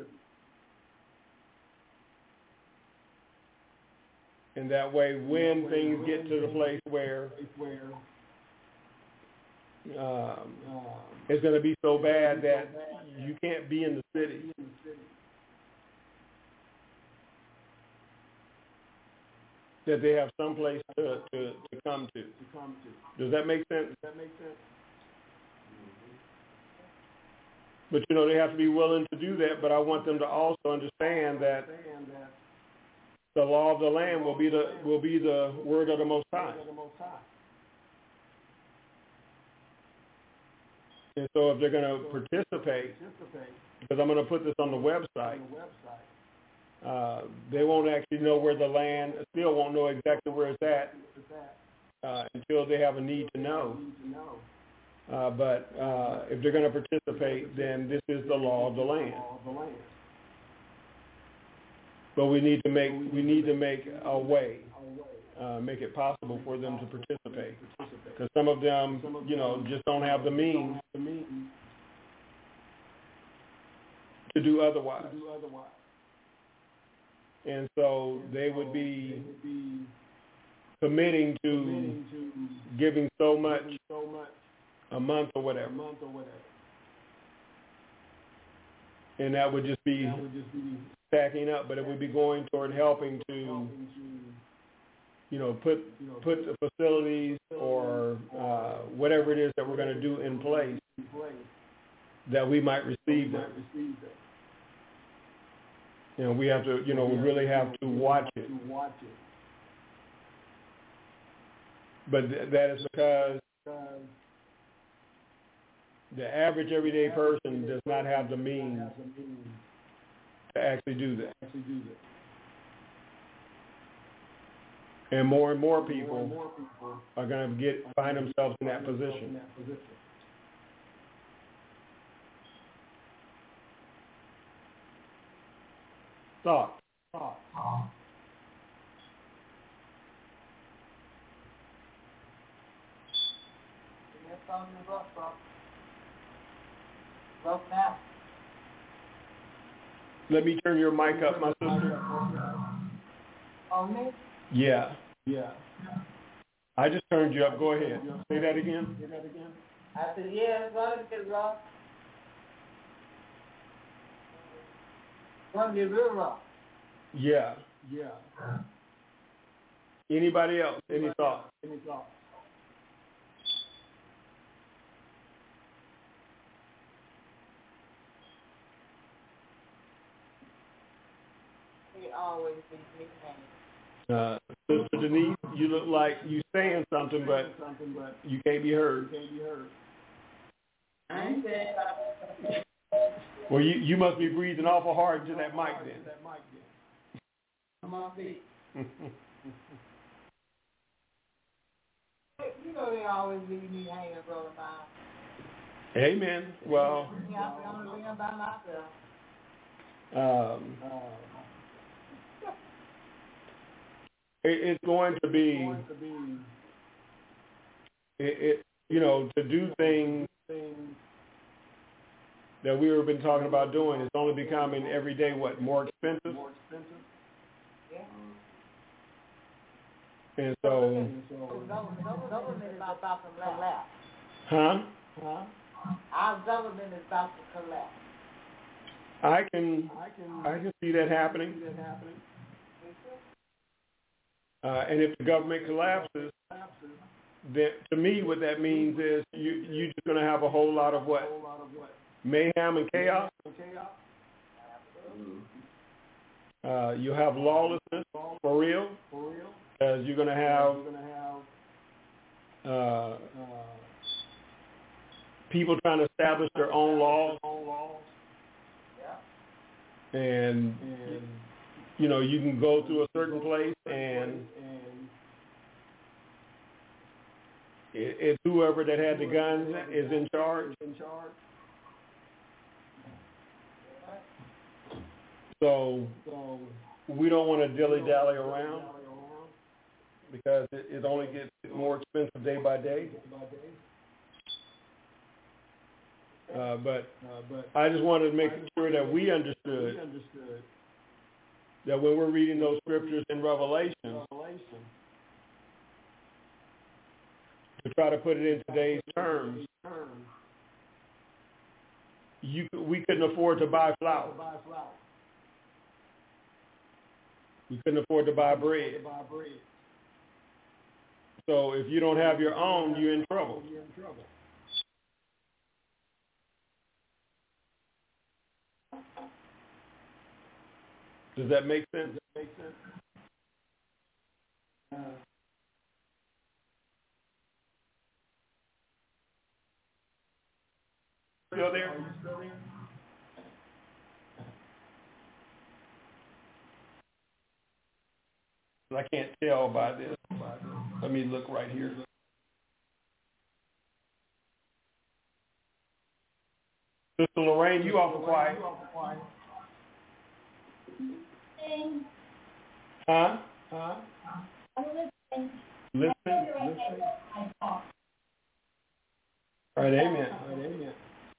And that way, when things get to the place where um, it's going to be so bad that you can't be in the city, that they have some place to, to, to come to. Does that make sense? But, you know, they have to be willing to do that, but I want them to also understand that the law of the land will be the will be the word of the Most High. And so if they're going to participate, because I'm going to put this on the website, uh, they won't actually know where the land, still won't know exactly where it's at uh, until they have a need to know. Uh, but uh, if they're going to participate, then this is the law of the land. But we need to make we need to make a way, uh, make it possible for them to participate. Because some of them, you know, just don't have the means to do otherwise. And so they would be committing to giving so much a month or whatever. And that would just be stacking up, but it would be going toward helping to, you know, put put the facilities or uh, whatever it is that we're going to do in place that we might receive them. You know, we have to, you know, we really have to watch it. But th- that is because the average everyday person does not have the means to actually do that. And more and more people are going to get find themselves in that position. Thought. Thought. Let me turn your mic up, my sister. On me? Yeah. Yeah. I just turned you up. Go ahead. Say that again. Say that again. I said, yeah, it's going to get rough. It's going to get real rough. Yeah. Yeah. Anybody else? Any thoughts? Any thoughts? He always be big man. Uh, Sister Denise, you look like you saying something, but you can't be heard. I ain't saying Well, you, you must be breathing awful hard into that mic then. I'm on feet. You know they always leave me hanging, brother Miles. Amen. Well, Yeah, I'm the only one by myself. um, it, it's going to be, it, it, you know, to do things that we have been talking about doing is only becoming every day, what, more expensive? Yeah. And so, Government, government is about to collapse. huh? Huh? Our government is about to collapse. I can, I can see that happening. Uh, and if the government collapses, then to me, what that means is you you're just going to have a whole lot of what? Mayhem and chaos. Uh, you have lawlessness for real. As you're going to have uh, people trying to establish their own laws, and you know you can go through a certain place and it, it's whoever that had the guns is in charge. So we don't want to dilly-dally around because it, it only gets more expensive day by day. Uh, but I just wanted to make sure that we understood that when we're reading those scriptures in Revelation, to try to put it in today's terms, you, we couldn't afford to buy flour. We couldn't afford to buy bread. So if you don't have your own, you're in trouble. Does that make sense? Does that make sense? Uh, still there? Are you still there? I can't tell by this. Let me look right here. Sister Lorraine, you awful quiet. Huh? Huh? I'm listening. Listen. Listen. All right, amen. All right, amen.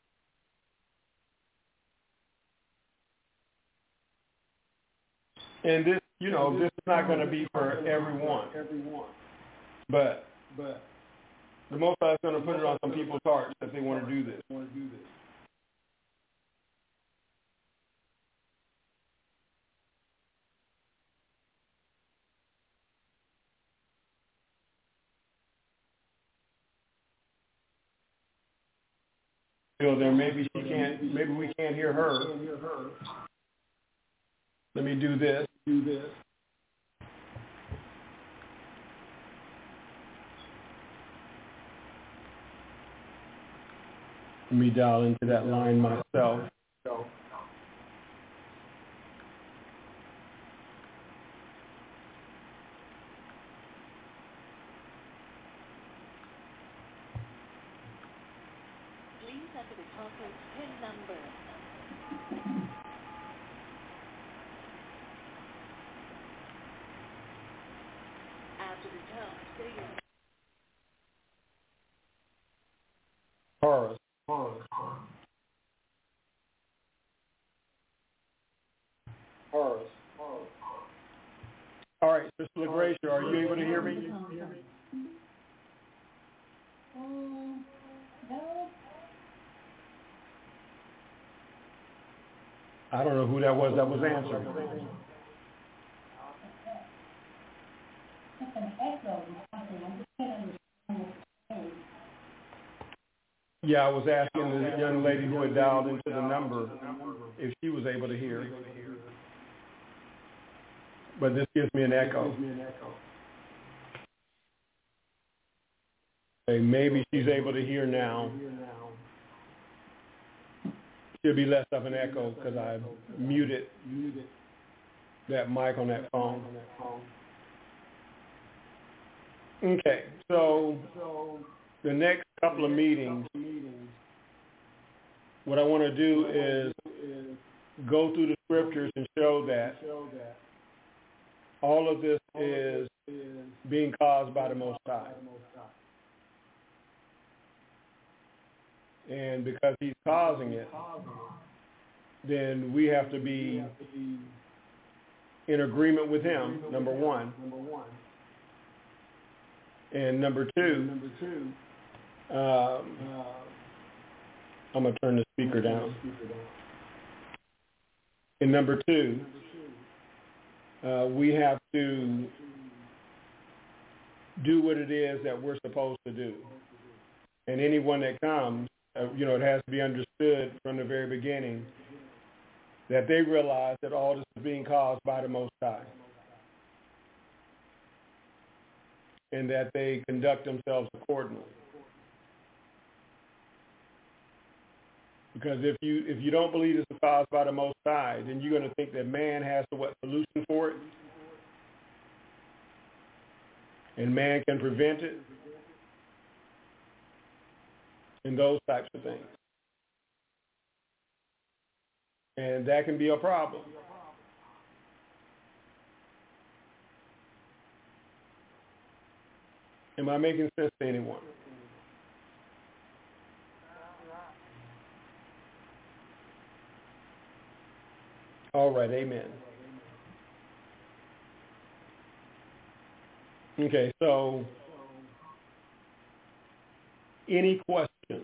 And this, you know, this is not going to be for everyone. Everyone. But, but the Most High is going to put it on some people's hearts that they want to do this. Want to do this. So there, maybe she can't. Maybe we can't hear her. Let me do this. Do this. Let me dial into that line myself. Please enter the conference PIN number. After the tone, say your name. Horace. Horace. Horace. All right, Sister LaGracia, are you able to hear me? Um, no. I don't know who that was that was answering. That's an echo. I can't understand. Yeah, I was asking the young lady who had dialed into the number if she was able to hear. But this gives me an echo. Okay, maybe she's able to hear now. She'll be less of an echo because I muted that mic on that phone. Okay, so the next couple of meetings, what I want to do is go through the scriptures and show that all of this is being caused by the Most High. And because he's causing it, then we have to be in agreement with him, number one. And number two, um, I'm going to turn the speaker down. And number two, uh, we have to do what it is that we're supposed to do. And anyone that comes, uh, you know, it has to be understood from the very beginning that they realize that all this is being caused by the Most High. And that they conduct themselves accordingly. Because if you if you don't believe this is caused by the Most High, then you're going to think that man has the what solution for it, and man can prevent it, and those types of things. And that can be a problem. Am I making sense to anyone? All right, amen. Okay, so any questions?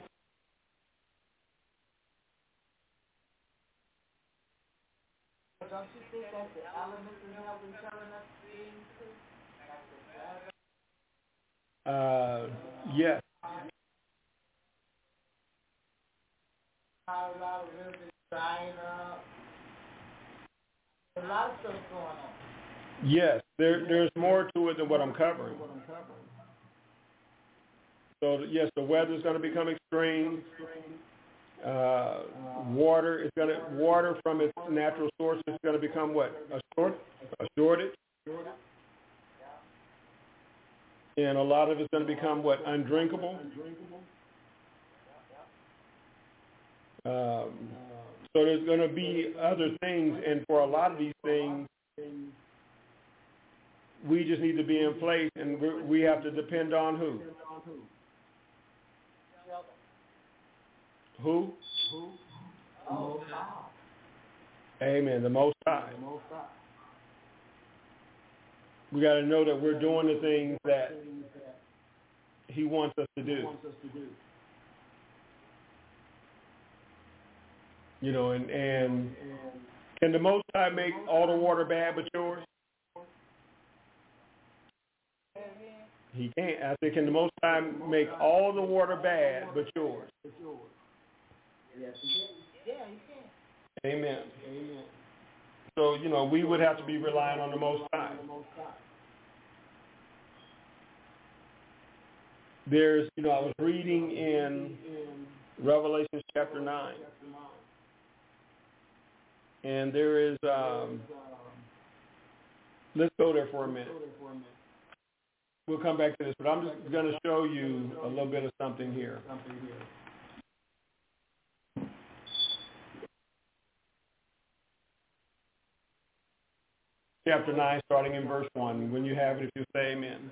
Don't you think that the elements in helping telling us things too? Uh, yes. How a lot of rivers drying up. A lot of stuff going on. Yes, there, there's more to it than what I'm covering. So yes, the weather's going to become extreme. Uh, water is going to water from its natural source is going to become what? A short, a shortage. And a lot of it's going to become what? Undrinkable. Um, so there's going to be other things, and for a lot of these things, we just need to be in place, and we we have to depend on who? Who? Oh, Amen. The Most High. We got to know that we're doing the things that he wants us to do. You know, and, and can the Most High make all the water bad but yours? He can't. I said, can the Most High make all the water bad but yours? Yes, he can. Yeah, he can. Amen. Amen. So, you know, we would have to be relying on the Most High. There's, you know, I was reading in Revelation chapter nine. And there is, um, let's go there for a minute. We'll come back to this, but I'm just going to show you a little bit of something here. Chapter nine, starting in verse one. When you have it, if you say amen.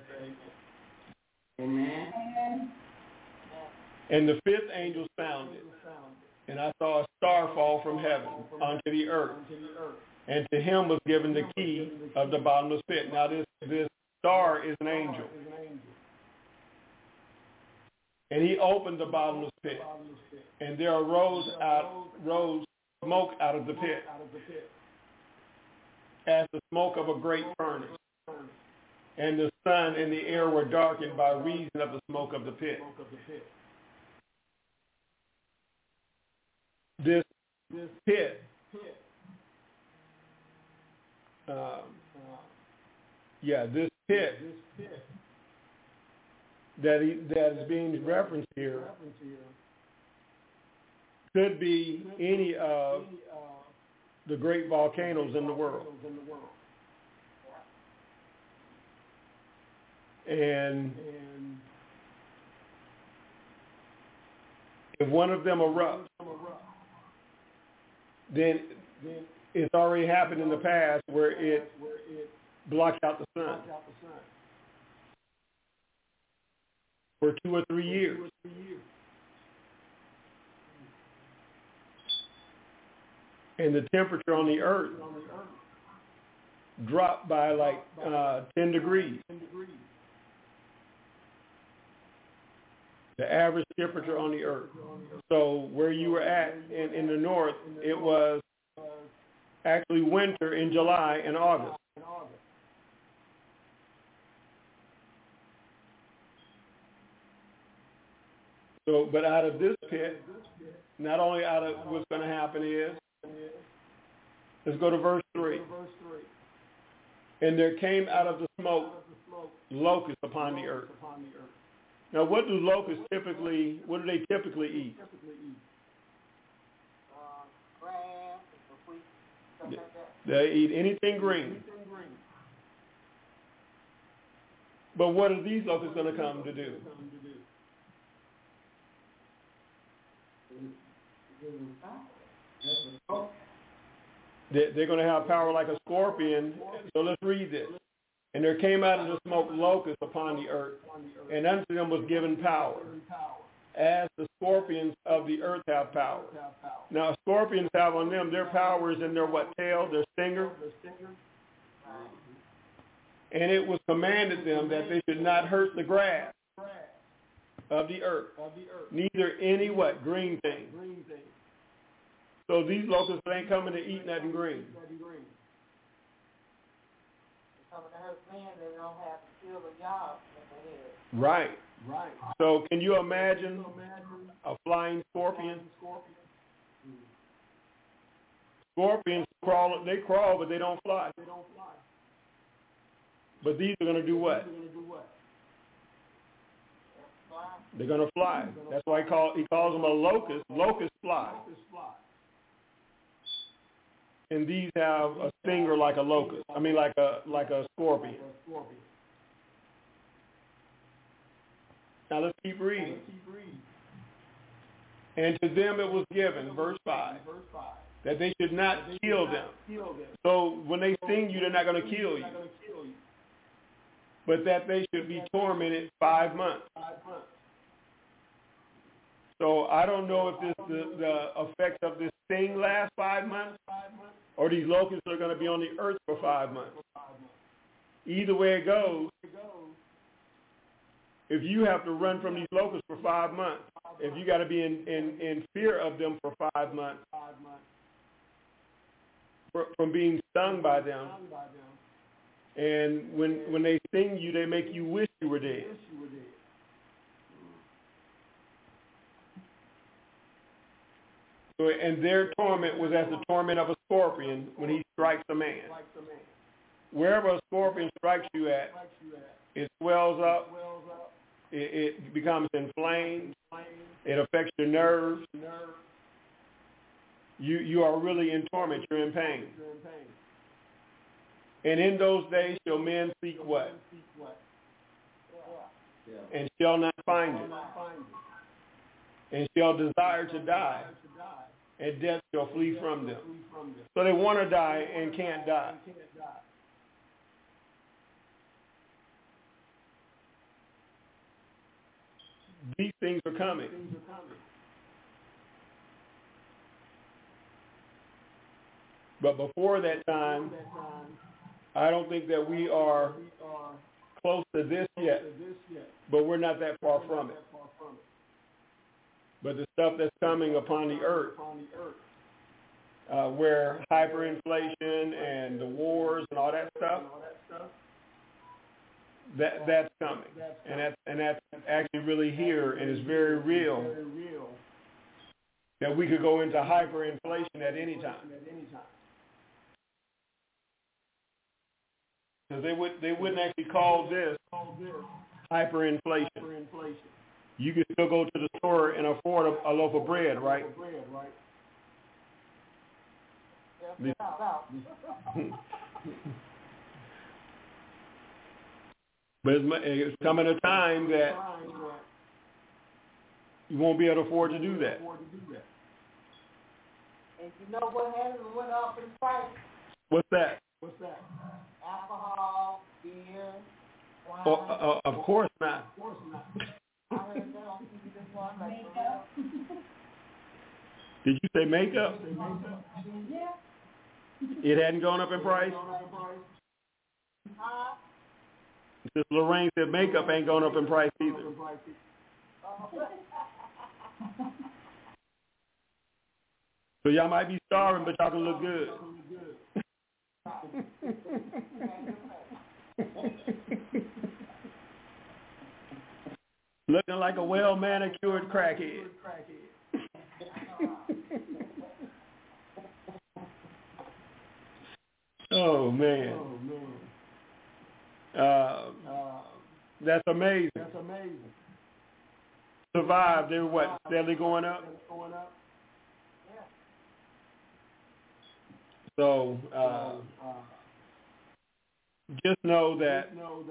Amen. And the fifth angel sounded, and I saw a star fall from heaven unto the earth, and to him was given the key of the bottomless pit. Now this, this star is an angel. And he opened the bottomless pit, and there arose out rose smoke out of the pit, as the smoke of a great furnace. And the sun and the air were darkened by reason of the smoke of the pit. This, this pit, um, yeah, this pit that he, that is being referenced here could be any of the great volcanoes in the world. And if one of them erupts, then it's already happened in the past where it blocks out the sun for two or three years. And the temperature on the earth dropped by like uh, ten degrees. The average temperature on the earth. So where you were at in, in the north, it was actually winter in July and August. So, but out of this pit, not only out of what's going to happen is, let's go to verse three. And there came out of the smoke locusts upon the earth. Now, what do locusts typically, what do they typically eat? Uh, grass, wheat, stuff like that. They eat anything green. But what are these locusts going to come to do? They're going to have power like a scorpion. So let's read this. And there came out of the smoke locusts upon the earth, and unto them was given power, as the scorpions of the earth have power. Now, scorpions have on them, their power is in their what, tail, their stinger? And it was commanded them that they should not hurt the grass of the earth, neither any what, green thing. So these locusts ain't coming to eat nothing green. Coming to hurt men, they don't have to kill the job that they had. Right. Right. So can you imagine a flying scorpion? Scorpions crawl, they crawl, but they don't fly. But these are going to do what? They're going to fly. That's why he, call, he calls them a locust. Locusts fly. And these have a stinger like a locust. I mean, like a like a scorpion. Now let's keep reading. And to them it was given, verse five, that they should not kill them. So when they sting you, they're not going to kill you, but that they should be tormented five months. So I don't know if this the, the effects of this sting last five months, or these locusts are going to be on the earth for five months. Either way it goes, if you have to run from these locusts for five months, if you got to be in, in, in fear of them for five months, for, from being stung by them, and when when they sting you, they make you wish you were dead. So, and their torment was as the torment of a scorpion when he strikes a man. Wherever a scorpion strikes you at, it swells up, it, it becomes inflamed, it affects your nerves. You you are really in torment, you're in pain. And in those days shall men seek what? And shall not find it. And shall desire to die, and death shall flee from them. So they want to die and can't die. These things are coming. But before that time, I don't think that we are close to this yet, but we're not that far from it. But the stuff that's coming upon the earth, uh, where hyperinflation and the wars and all that stuff, that that's coming, and that's and that's actually really here, and it's very real. That we could go into hyperinflation at any time. Because they would they wouldn't actually call this hyperinflation. You can still go to the store and afford a, a loaf of bread, right? But it's, it's coming a time that you won't be able to afford to do that. And you know what has went up in price? What's that? What's that? Alcohol, beer, wine. Oh, uh, of course not. Of course not. I heard that on T V this morning. Like, Makeup. Did you say makeup? Yeah. It hadn't gone up in price? Huh? Since Lorraine said makeup ain't gone up in price either. So y'all might be starving, but y'all can look good. Looking like a well-manicured crackhead. Oh, man. Uh, that's amazing. That's amazing. Survived. They're what? Steadily going up? So, uh, just know that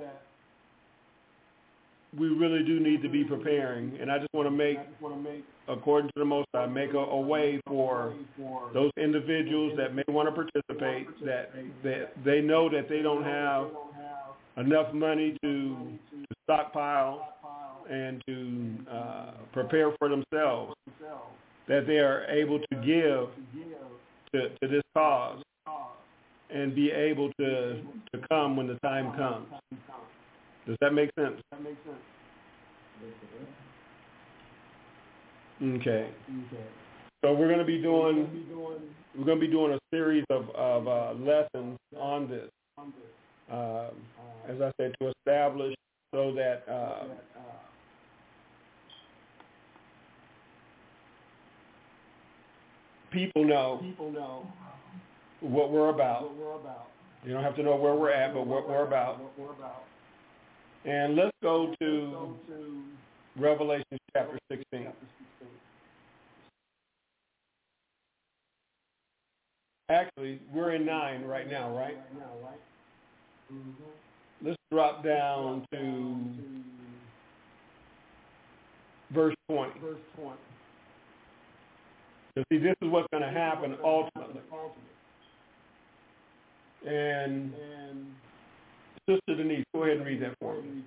we really do need to be preparing, and I just want to make, according to the Most High, make a, a way for those individuals that may want to participate, that, that they know that they don't have enough money to, to stockpile and to uh, prepare for themselves, that they are able to give to, to this cause and be able to, to come when the time comes. Does that make sense? Okay. So we're going to be doing we're going to be doing a series of, of uh, lessons on this, uh, as I said, to establish so that uh, people know what we're about. You don't have to know where we're at, but what we're about. And let's go to Revelation chapter sixteen. Actually, we're in nine right now, right? Let's drop down to verse twenty. So see, this is what's going to happen ultimately. And Sister Denise, go ahead and read that for me.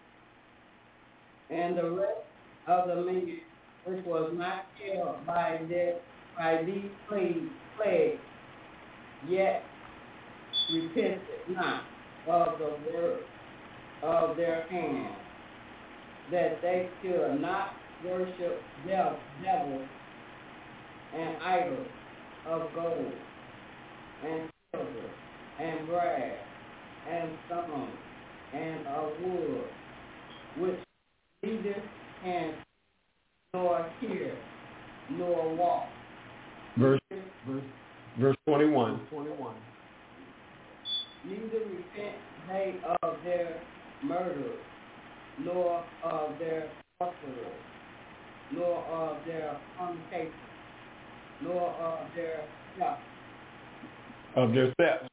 And the rest of the men which was not killed by their by these plagues, plagues yet repented not of the word of their hand, that they should not worship dev- devils and idols of gold and silver and brass and stone and of wood, which neither can nor hear nor walk. Verse, verse, verse twenty-one. Neither repent they of their murder, nor of their sorcery, nor of their fornication, nor of their theft. Of their theft.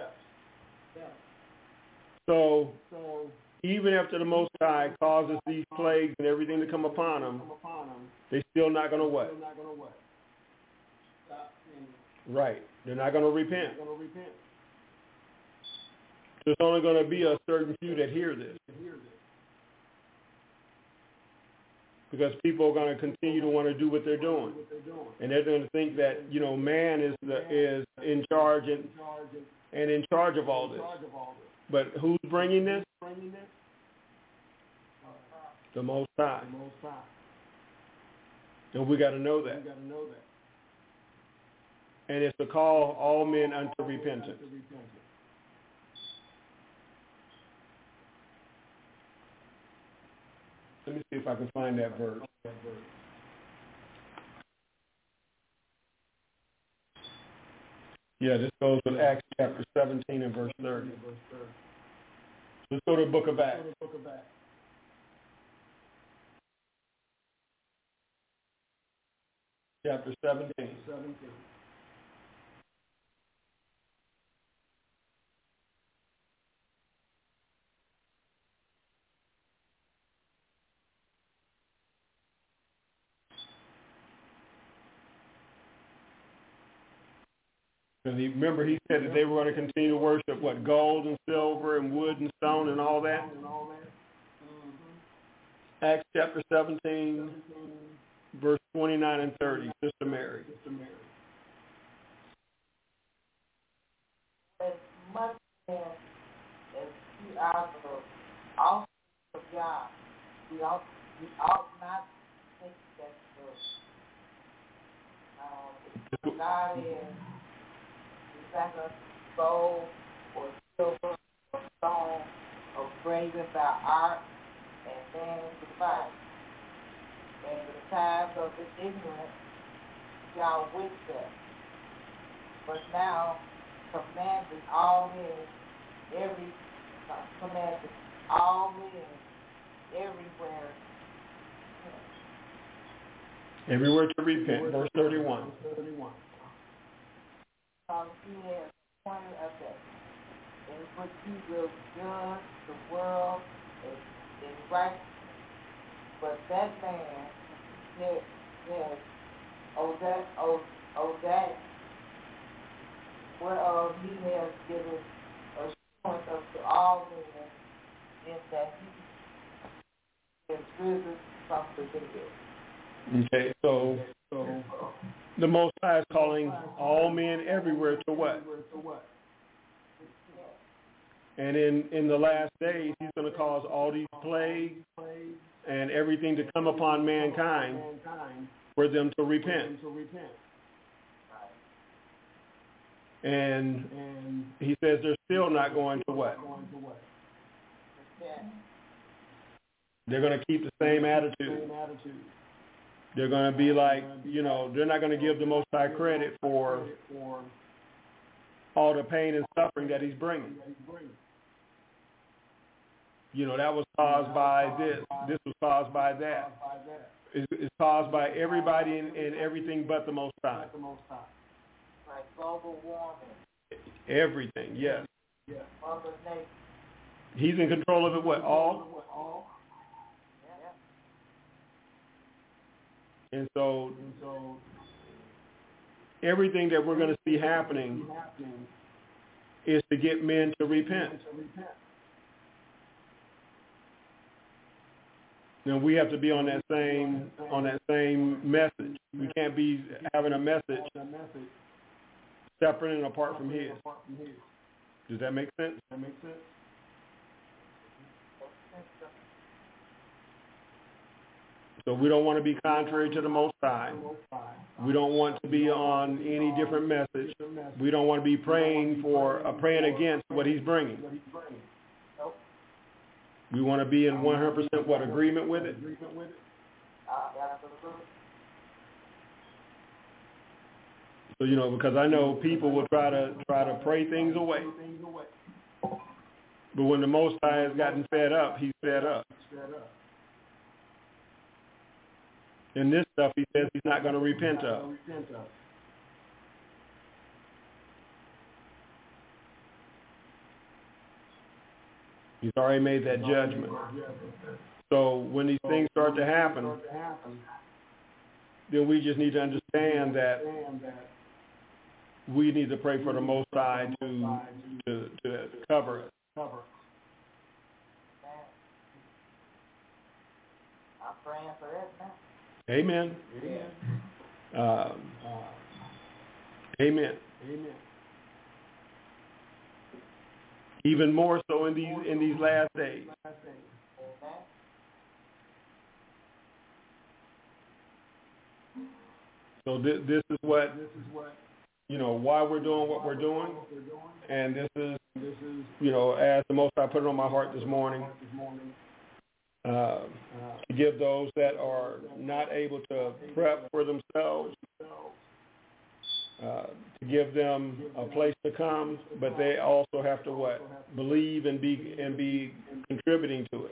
So, even after the Most High causes these plagues and everything to come upon them, they're still not going to what? Right. They're not going to repent. There's only going to be a certain few that hear this. Because people are going to continue to want to do what they're doing. And they're going to think that, you know, man is the, is in charge and, and in charge of all this. But who's bringing this? The Most High. And we got to know that. And it's to call all men unto repentance. Let me see if I can find that verse. Yeah, this goes with Acts chapter seventeen and verse thirty. Let's go to the book of Acts. Chapter seventeen. Because he, remember he said that they were going to continue to worship, what, gold and silver and wood and stone and all that? Acts chapter seventeen, verse twenty-nine and thirty, Sister Mary. As much as, as we are the offspring of God, we ought, we ought not think that the, um, God is like a gold or silver or stone or graven by art and man's device. And the times of the ignorant y'all with them. But now commanding all men, every uh, commanding all men everywhere. Everywhere to repent, verse thirty-one. Um, he has appointed us that in which he will judge the world in, in righteousness. But that man said, said, oh that, oh, oh that, whereof he has given assurance unto all men, in that he is risen from the dead. Okay, so, so the Most High is calling all men everywhere to what? And in, in the last days, he's going to cause all these plagues and everything to come upon mankind for them to repent. And he says they're still not going to what? They're going to keep the same attitude. They're going to be like, you know, they're not going to give the Most High credit for all the pain and suffering that he's bringing. You know, that was caused by this. This was caused by that. It's, it's caused by everybody and, and everything but the Most High. Like global warming. Everything, yes. He's in control of it, what, all? And so, and so everything that we're going to see happening is to get men to repent. Now we have to be on that same on that same message. We can't be having a message separate and apart from his. Does that make sense? That makes sense. So we don't want to be contrary to the Most High. We don't want to be on any different message. We don't want to be praying for, uh, praying against what he's bringing. We want to be in one hundred percent what, agreement with it? So, you know, because I know people will try to try to pray things away. But when the Most High has gotten fed up, he's fed up. And this stuff he says he's not going to repent of. He's already made that judgment. So when these things start to happen, then we just need to understand that we need to pray for the Most High to to, to cover us. I'm praying for that now. Amen. Amen. Um, amen. Amen. Even more so in these in these last days. So this, this is what you know why we're doing what we're doing, and this is this is you know as the Most High put it on my heart this morning. Uh, to give those that are not able to prep for themselves, uh, to give them a place to come, but they also have to what? Believe and be and be contributing to it.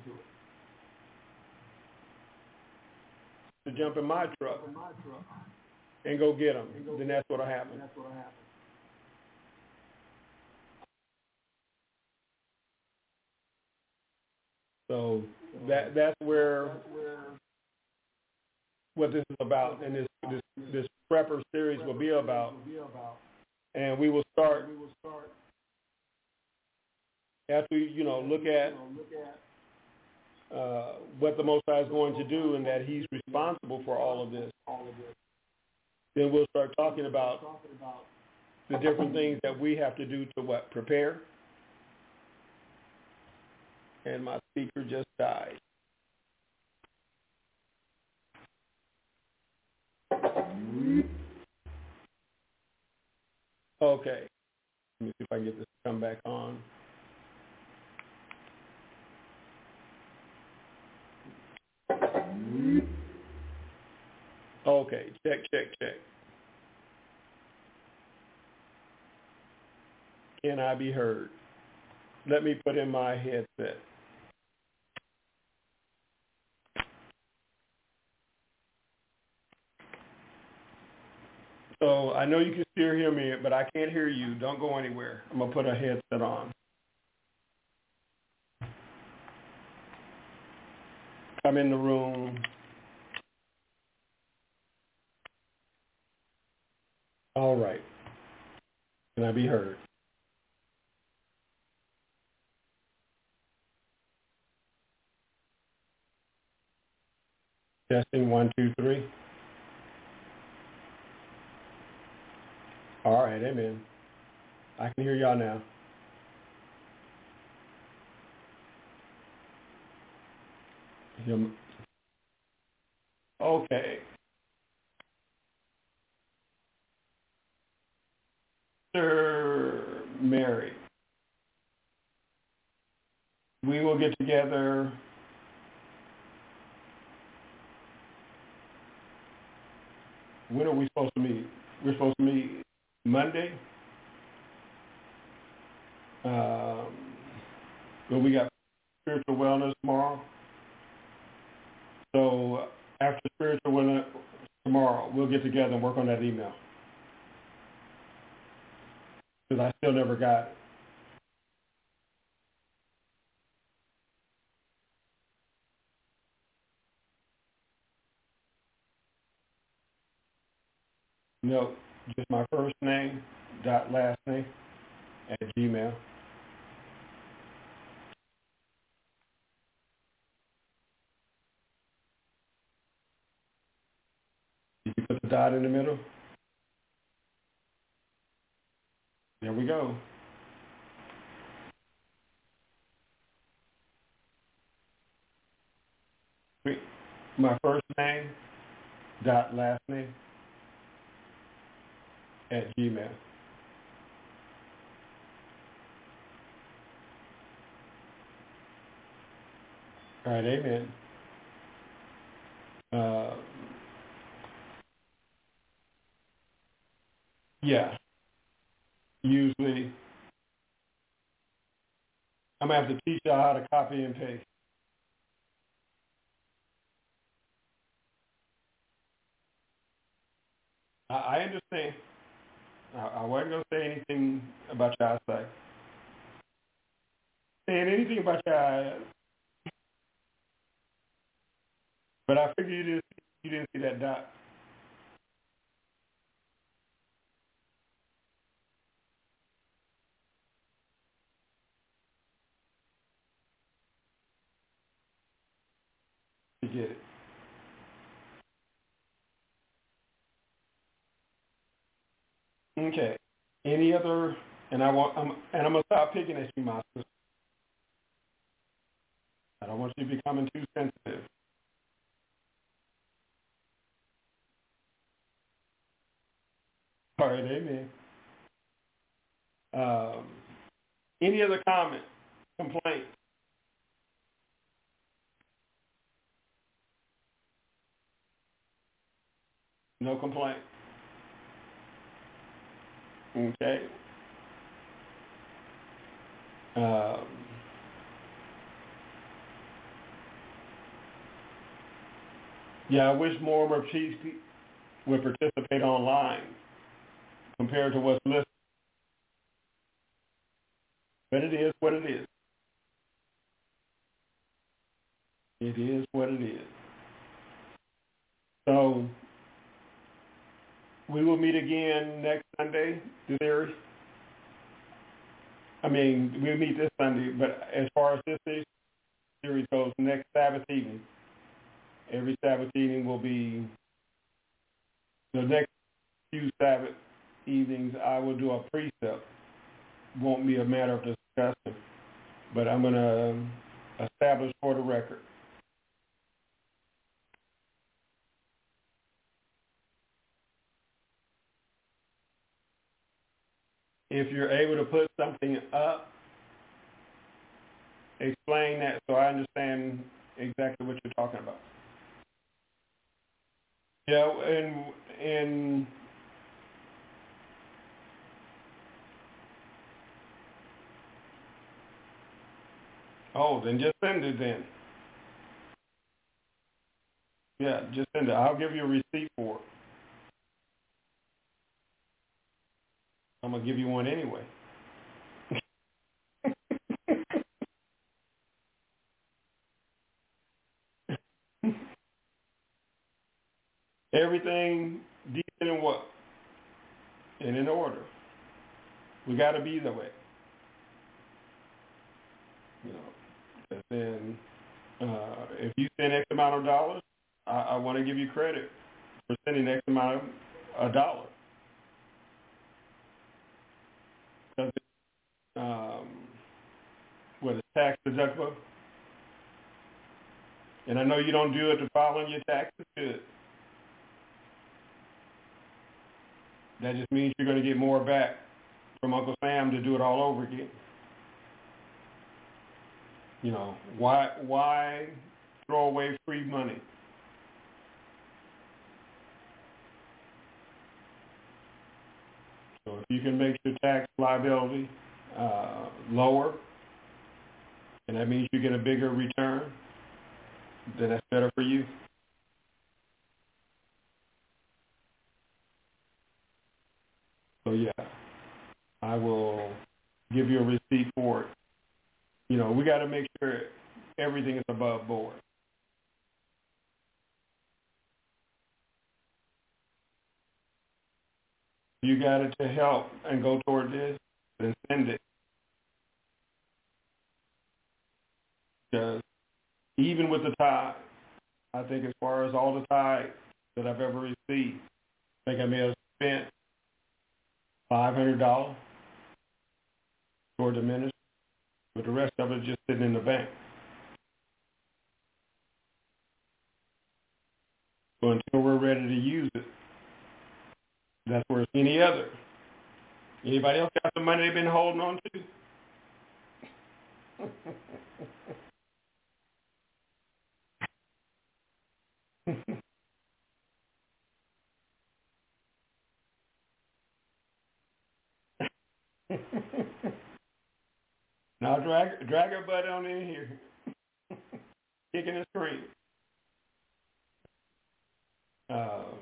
To jump in my truck and go get them, then that's what'll happen. So that that's where what this is about, and this this this prepper series will be about, And we will start, we will start after we, you know, look at uh, what the Most High is going to do and that he's responsible for all of this. Then we'll start talking about the different things that we have to do to what? Prepare. And my speaker just died. Okay. Let me see if I can get this to come back on. Okay, check, check, check. Can I be heard? Let me put in my headset. So I know you can still hear me, but I can't hear you. Don't go anywhere. I'm going to put a headset on. Come in the room. All right. Can I be heard? Testing one, two, three. All right, amen. I can hear y'all now. Okay. Sister Mary, we will get together when are we supposed to meet? We're supposed to meet Monday. Um, well, we got spiritual wellness tomorrow. So after spiritual wellness tomorrow, we'll get together and work on that email. Because I still never got it. No, just my first name dot last name at Gmail. Did you put the dot in the middle? There we go. My first name dot last name at Gmail. All right, amen. Uh, yeah, usually I'm going to have to teach y'all how to copy and paste. I, I understand. I, I wasn't going to say anything about y'all site. Saying anything about y'all, but I figured you didn't, you didn't see that dot. You get it. Okay. Any other? And I want. I'm, and I'm gonna stop picking at you, Masters. I don't want you becoming too sensitive. All right, amen. Um, any other comments, complaints? No complaint. Okay. Um, yeah, I wish more of chiefs would participate online compared to what's listed. But it is what it is. It is what it is. So we will meet again next Sunday, the series. I mean, we'll meet this Sunday, but as far as this series goes, next Sabbath evening, every Sabbath evening will be, the next few Sabbath evenings, I will do a precept. Won't be a matter of discussion, but I'm going to establish for the record. If you're able to put something up, explain that so I understand exactly what you're talking about. Yeah, and and oh, then just send it then. Yeah, just send it. I'll give you a receipt for it. I'm gonna give you one anyway. Everything decent and what? And in order. We got to be that way. You know, then uh, if you send X amount of dollars, I, I want to give you credit for sending X amount of a dollar. Because um, what is tax deductible? And I know you don't do it to file on your taxes. Good. That just means you're going to get more back from Uncle Sam to do it all over again. You know, why why throw away free money? So if you can make your tax liability uh, lower, and that means you get a bigger return, then that's better for you. So yeah, I will give you a receipt for it. You know, we got to make sure everything is above board. You got it to help and go toward this, then send it. Because even with the tithe, I think as far as all the tithe that I've ever received, I think I may have spent five hundred dollars toward the ministry, but the rest of it is just sitting in the bank. So until we're ready to use it, that's where it's any other. Anybody else got some money they've been holding on to? Now drag drag her butt on in here, kicking and screaming. Um,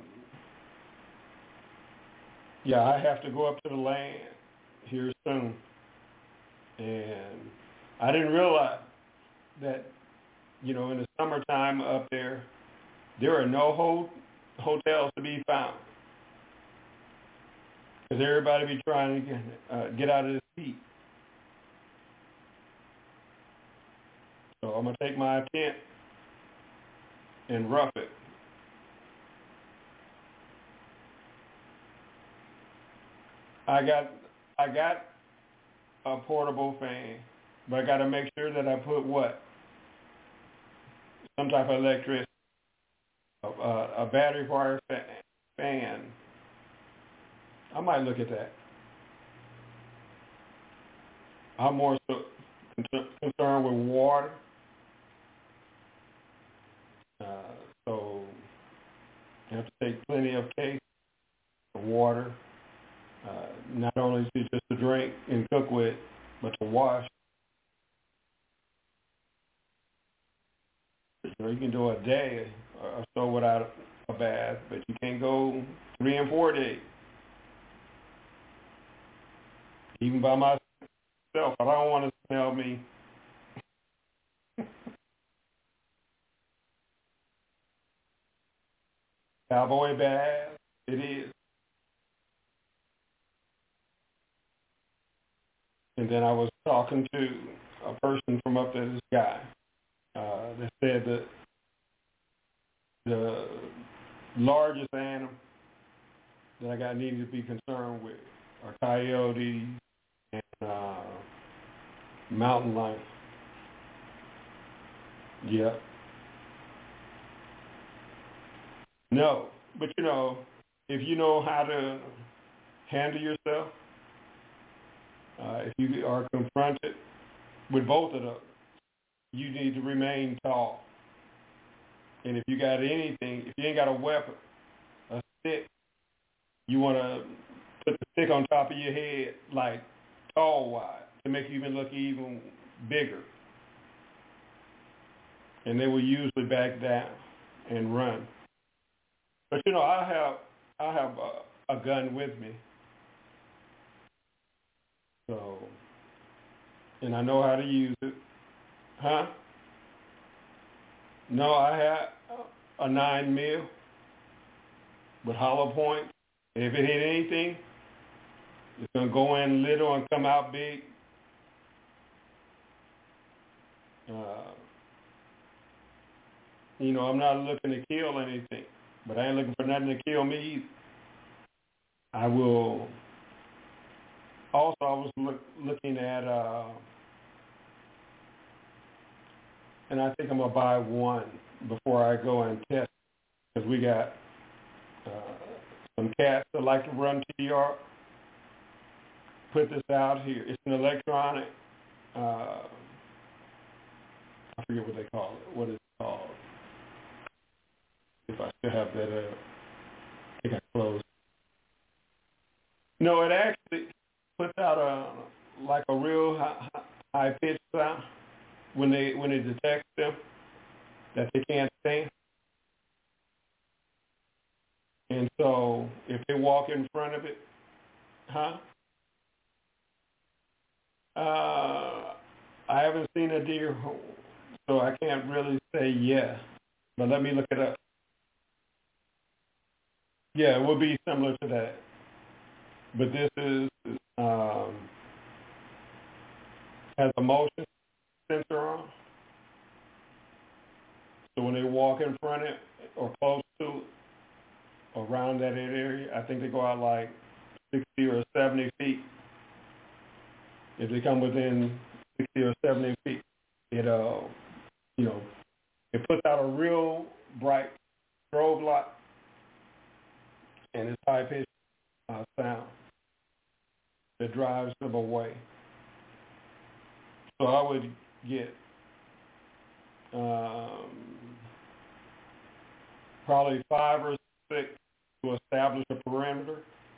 yeah, I have to go up to the land here soon, and I didn't realize that, you know, in the summertime up there, there are no ho- hotels to be found, because everybody be trying to get, uh, get out of this heat. So I'm gonna take my tent and rough it. I got I got a portable fan, but I got to make sure that I put what? Some type of electricity, a, a battery wire fan. I might look at that. I'm more so concerned with water. Uh, so you have to take plenty of case of water, uh, not only to just to drink and cook with, but to wash. You know, you can do a day or so without a bath, but you can't go three and four days. Even by myself, I don't want to smell me. Cowboy bath, it is. And then I was talking to a person from up there, this guy, uh, that said that the largest animal that I got needed to be concerned with are coyotes and uh, mountain lions. Yeah. No, but you know, if you know how to handle yourself, uh, if you are confronted with both of those, you need to remain tall. And if you got anything, if you ain't got a weapon, a stick, you want to put the stick on top of your head like tall wide to make you even look even bigger. And they will usually back down and run. But you know, I have I have a, a gun with me, so, and I know how to use it, huh? No, I have a nine mil with hollow points. If it hit anything, it's gonna go in little and come out big. Uh, you know, I'm not looking to kill anything, but I ain't looking for nothing to kill me either. I will. Also, I was look, looking at, uh, and I think I'm gonna buy one before I go and test, because we got uh, some cats that like to run T R. Put this out here. It's an electronic. Uh, I forget what they call it. What is it called? If I still have that, uh, I think I closed. No, it actually puts out a like a real high, high pitched sound when they when it detects them that they can't stand. And so if they walk in front of it, huh? Uh, I haven't seen a deer, so I can't really say yes. But let me look it up. Yeah, it will be similar to that. But this is um, has a motion sensor on. So when they walk in front of it or close to it, around that area, I think they go out like sixty or seventy feet. If they come within sixty or seventy feet, it uh, you know, it puts out a real bright strobe light, and it's high pitched uh, sound that drives them away. So I would get um, probably five or six to establish a perimeter,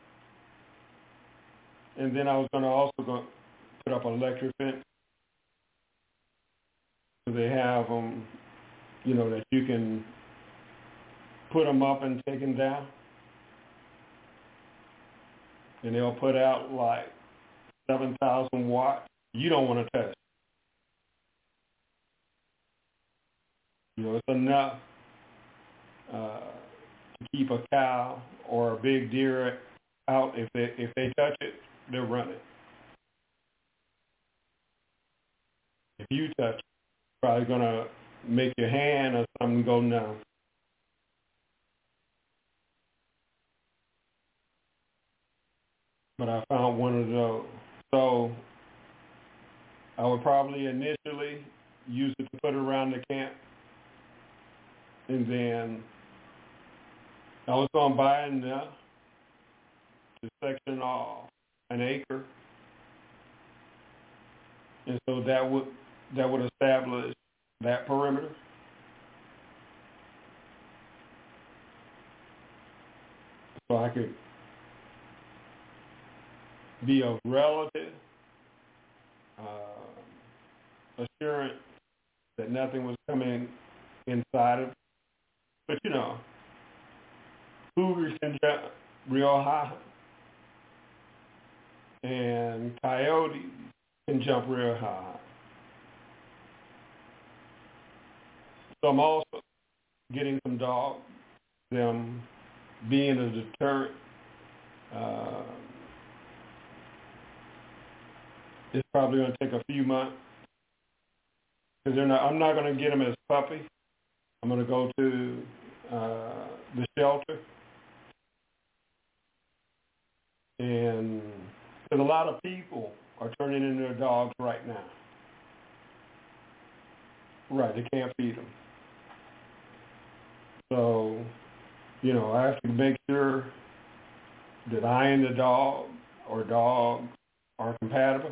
and then I was going to also go put up an electric fence. So they have them, you know, that you can put them up and take them down, and they'll put out like seven thousand watts. You don't want to touch it. You know, it's enough uh, to keep a cow or a big deer out. If they if they touch it, they're running. If you touch it, it's probably going to make your hand or something go numb. But I found one of those. So I would probably initially use it to put around the camp. And then I was going to buy enough to section off an acre. And so that would that would establish that perimeter. So I could be of relative uh, assurance that nothing was coming inside of it. But you know, cougars can jump real high, and coyotes can jump real high. So I'm also getting some dogs, them being a deterrent. Uh, it's probably going to take a few months because they're not. I'm not going to get them as puppies. I'm going to go to uh, the shelter, and because a lot of people are turning in their dogs right now. Right, they can't feed them. So, you know, I have to make sure that I and the dog or dogs are compatible.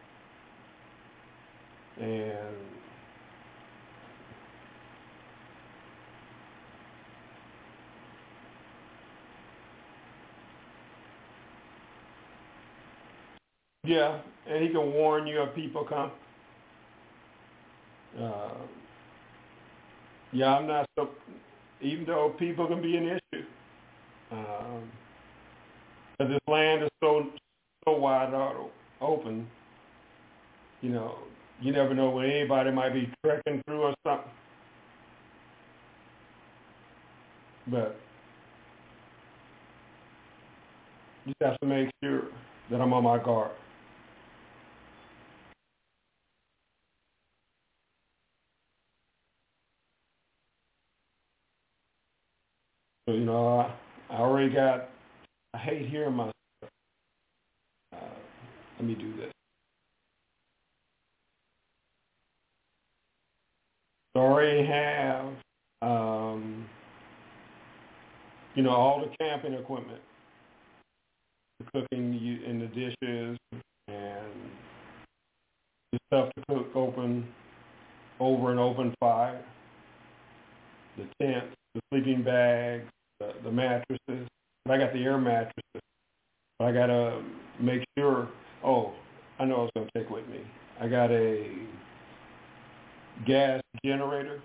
And yeah, and he can warn you if people come. Uh, yeah, I'm not so, even though people can be an issue. Um, but this land is so so wide open, you know, you never know when anybody might be trekking through or something. But you just have to make sure that I'm on my guard. So, you know, I, I already got, I hate hearing myself. Uh, let me do this. So I already have, um, you know, all the camping equipment, the cooking and the dishes and the stuff to cook open, over an open fire, the tents, the sleeping bags, the, the mattresses. But I got the air mattresses. But I got to make sure, oh, I know I was going to take with me. I got a gas generator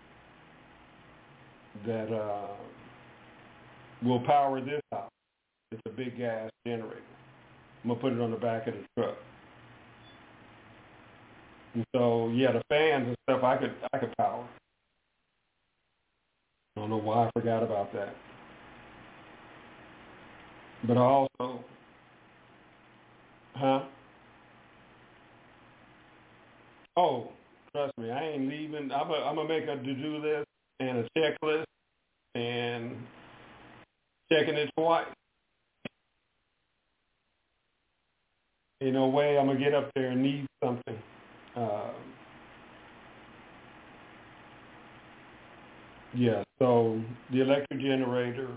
that uh, will power this house. It's a big gas generator. I'm going to put it on the back of the truck. And so, yeah, the fans and stuff I could I could power. I don't know why I forgot about that. But I also, huh? Oh, trust me, I ain't leaving. I'm going to make a to-do list and a checklist and checking it twice. In no way I'm going to get up there and need something. Uh, yeah, so the electric generator,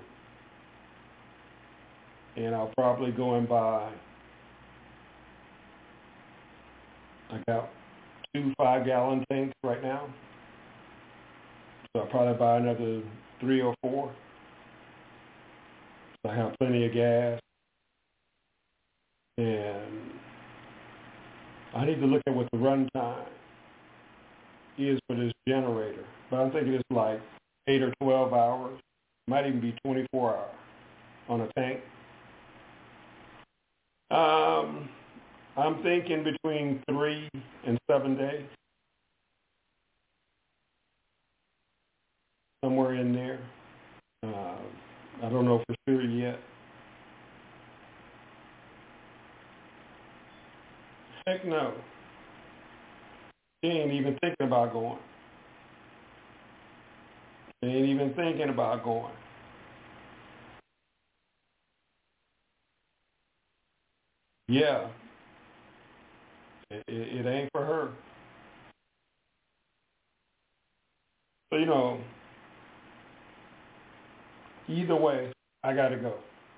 and I'll probably go and buy, I got two five-gallon tanks right now. So I'll probably buy another three or four. So I have plenty of gas. And I need to look at what the runtime is for this generator. But I'm thinking it's like eight or twelve hours. Might even be twenty-four hours on a tank. Um, I'm thinking between three and seven days. Somewhere in there. Uh, I don't know for sure yet. Heck no. She ain't even thinking about going. She ain't even thinking about going. Yeah. It, it, it ain't for her. So, you know, either way, I got to go.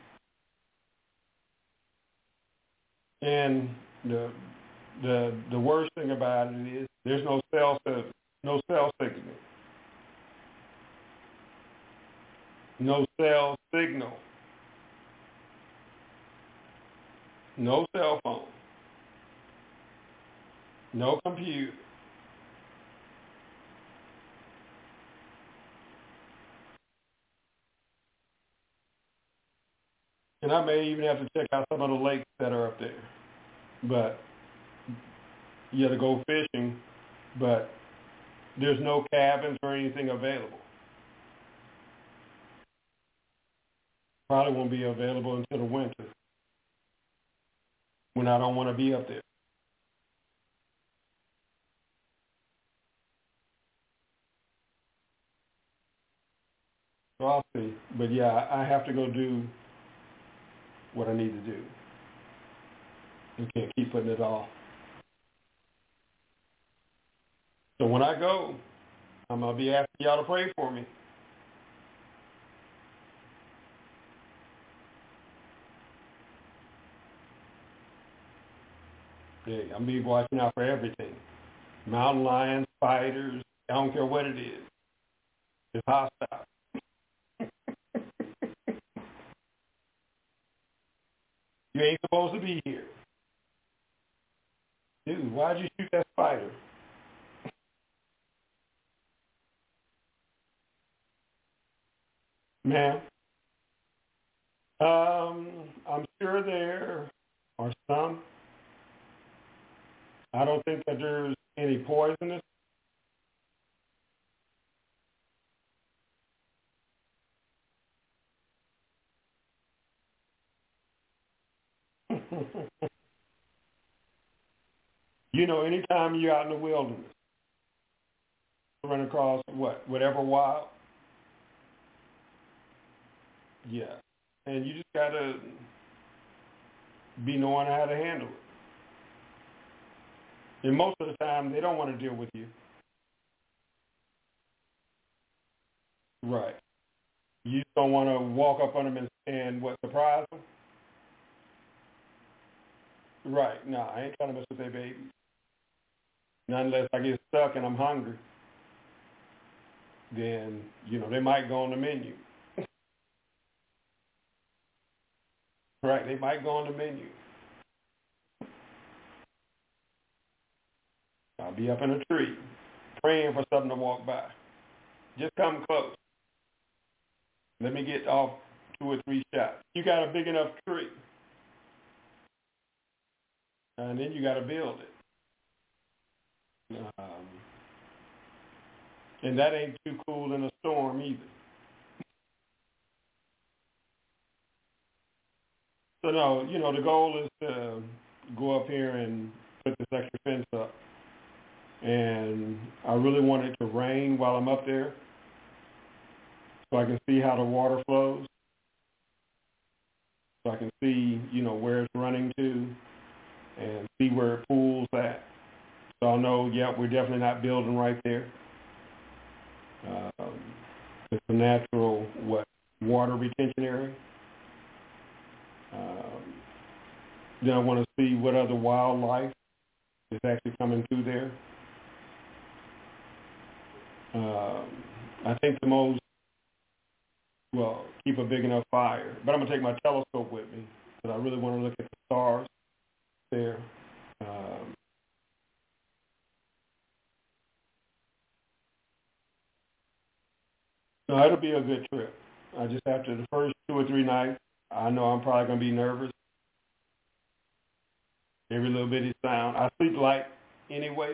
And the the the worst thing about it is there's no cell service, no cell signal, no cell signal, no cell phone, no computer. And I may even have to check out some of the lakes that are up there. But you have to go fishing, but there's no cabins or anything available. Probably won't be available until the winter when I don't want to be up there. So I'll see. But yeah, I have to go do what I need to do. You can't keep putting it off. So when I go, I'm going to be asking y'all to pray for me. Yeah, I'm going to be watching out for everything. Mountain lions, spiders, I don't care what it is. It's hostile. You ain't supposed to be here. Dude, why'd you shoot that spider? Ma'am? Um, I'm sure there are some. I don't think that there's any poisonous. You know, anytime you're out in the wilderness, you run across what, whatever wild. Yeah, and you just gotta be knowing how to handle it. And most of the time, they don't want to deal with you. Right. You just don't want to walk up on them and, and what, surprise them? Right. No, I ain't trying to mess with their babies. Not unless I get stuck and I'm hungry. Then, you know, they might go on the menu. Right, they might go on the menu. I'll be up in a tree, praying for something to walk by. Just come close. Let me get off two or three shots. You got a big enough tree. And then you got to build it. Um, and that ain't too cool in a storm either. So no, you know, the goal is to go up here and put this extra fence up. And I really want it to rain while I'm up there so I can see how the water flows. So I can see, you know, where it's running to and see where it pools at. So I'll know, yeah, we're definitely not building right there. Um, it's a natural, what, water retention area. Um, then I want to see what other wildlife is actually coming through there. Um, I think the most, well, keep a big enough fire. But I'm going to take my telescope with me because I really want to look at the stars there. Um, no, it'll be a good trip. I just after the first two or three nights, I know I'm probably going to be nervous. Every little bitty sound. I sleep light anyway,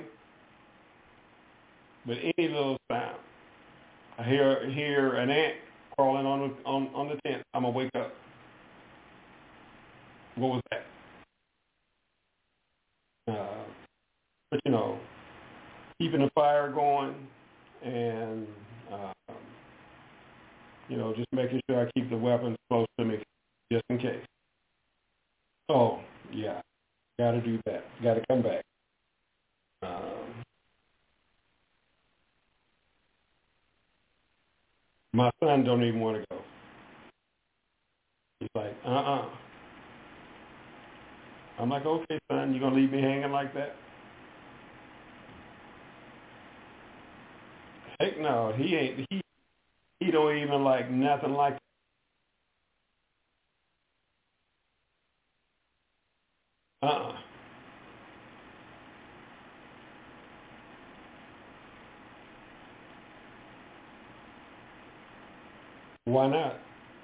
but any little sound. I hear hear an ant crawling on the, on, on the tent. I'm going to wake up. What was that? Uh, but, you know, keeping the fire going and, uh, you know, just making sure I keep the weapons close to me just in case. Oh, yeah. Got to do that. Got to come back. Um, my son don't even want to go. He's like, uh-uh. I'm like, okay, son, you going to leave me hanging like that? Heck no, he ain't. He he don't even like nothing like that. Uh-uh. Why not?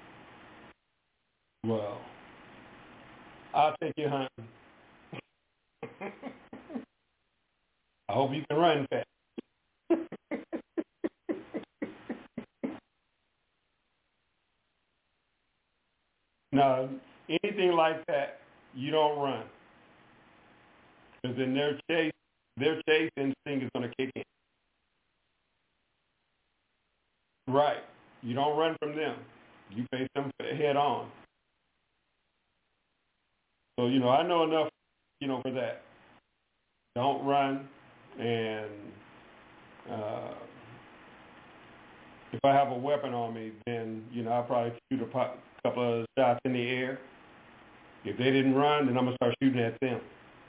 Well, I'll take you hunting. I hope you can run fast. No, anything like that, you don't run. Because in their chase, their chase instinct is going to kick in. Right. You don't run from them. You face them head on. So, you know, I know enough, you know, for that. Don't run, and uh, if I have a weapon on me, then, you know, I'll probably shoot a pop, couple of shots in the air. If they didn't run, then I'm going to start shooting at them.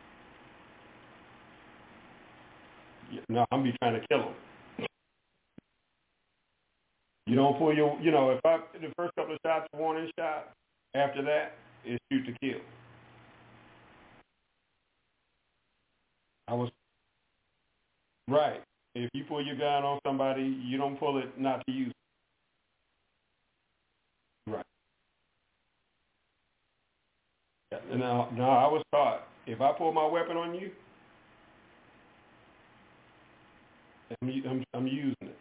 No, I'm going to be trying to kill them. You don't pull your, you know, if I, the first couple of shots are warning shot, after that, it's shoot to kill. I was, right. If you pull your gun on somebody, you don't pull it not to use it. Right. Yeah. Now, now, I was taught, if I pull my weapon on you, I'm, I'm, I'm using it.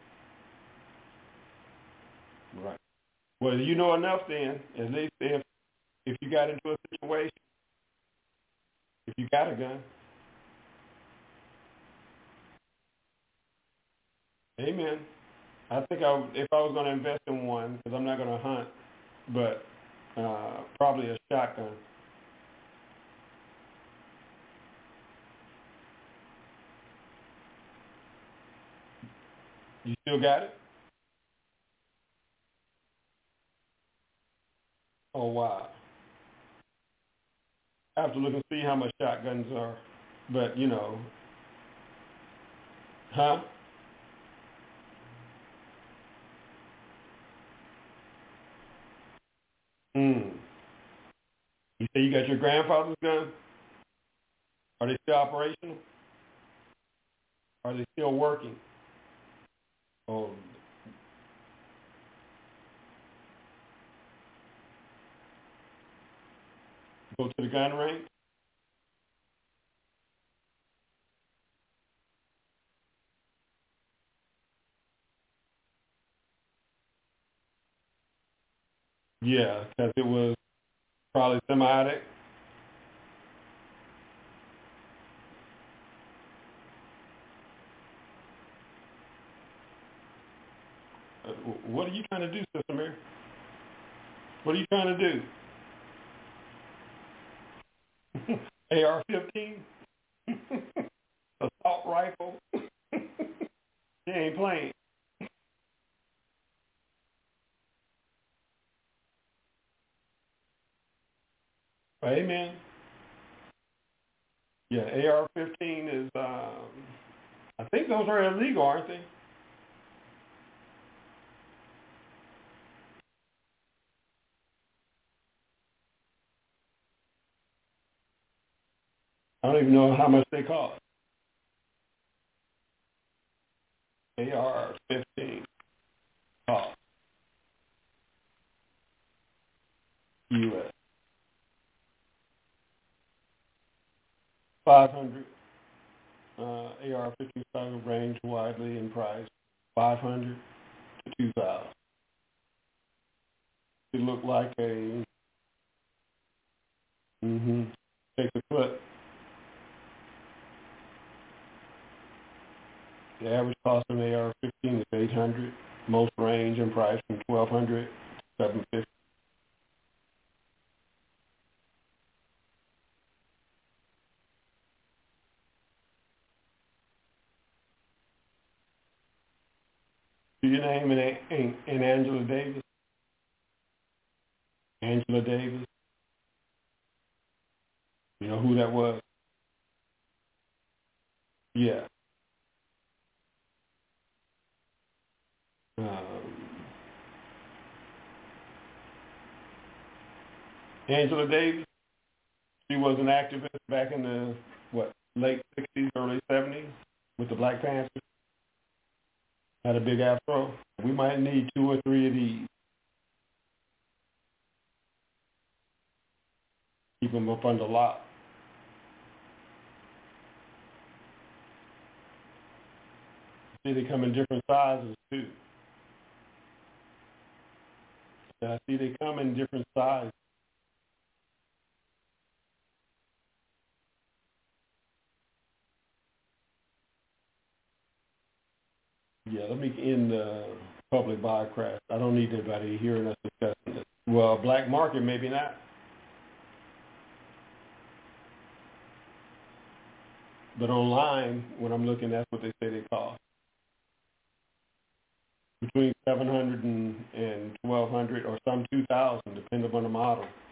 Right. Well, you know enough then, at least if, if you got into a situation, if you got a gun. Amen. I think I, if I was going to invest in one, because I'm not going to hunt, but uh, probably a shotgun. You still got it? Oh, wow. I have to look and see how much shotguns are. But, you know, huh? Hmm. You say you got your grandfather's gun? Are they still operational? Are they still working? Oh, go to the gun range? Yeah, because it was probably semi-automatic. Uh, What are you trying to do, Sister Mary? What are you trying to do? A R fifteen? Assault rifle? She ain't playing. Amen. Yeah, A R fifteen is, um, I think those are illegal, aren't they? I don't even know how much they cost. A R fifteen cost U S five hundred. Uh, A R fifteen range widely in price, five hundred to two thousand. It looked like a, mm-hmm, take a clip. The average cost of an A R fifteen is eight hundred. Most range in price from twelve hundred to seven fifty. Do your name in, in, in Angela Davis? Angela Davis. You know who that was? Yeah. Um, Angela Davis. She was an activist back in the, what, late sixties, early seventies with the Black Panthers. Had a big afro. We might need two or three of these. Keep them up under lock. See, they come in different sizes, too. I see they come in different sizes. Yeah, let me end the public buy crash. I don't need anybody hearing us discussing this. Well, black market, maybe not. But online, when I'm looking, that's what they say they cost. Between seven hundred and, and twelve hundred, or some two thousand, depending on the model.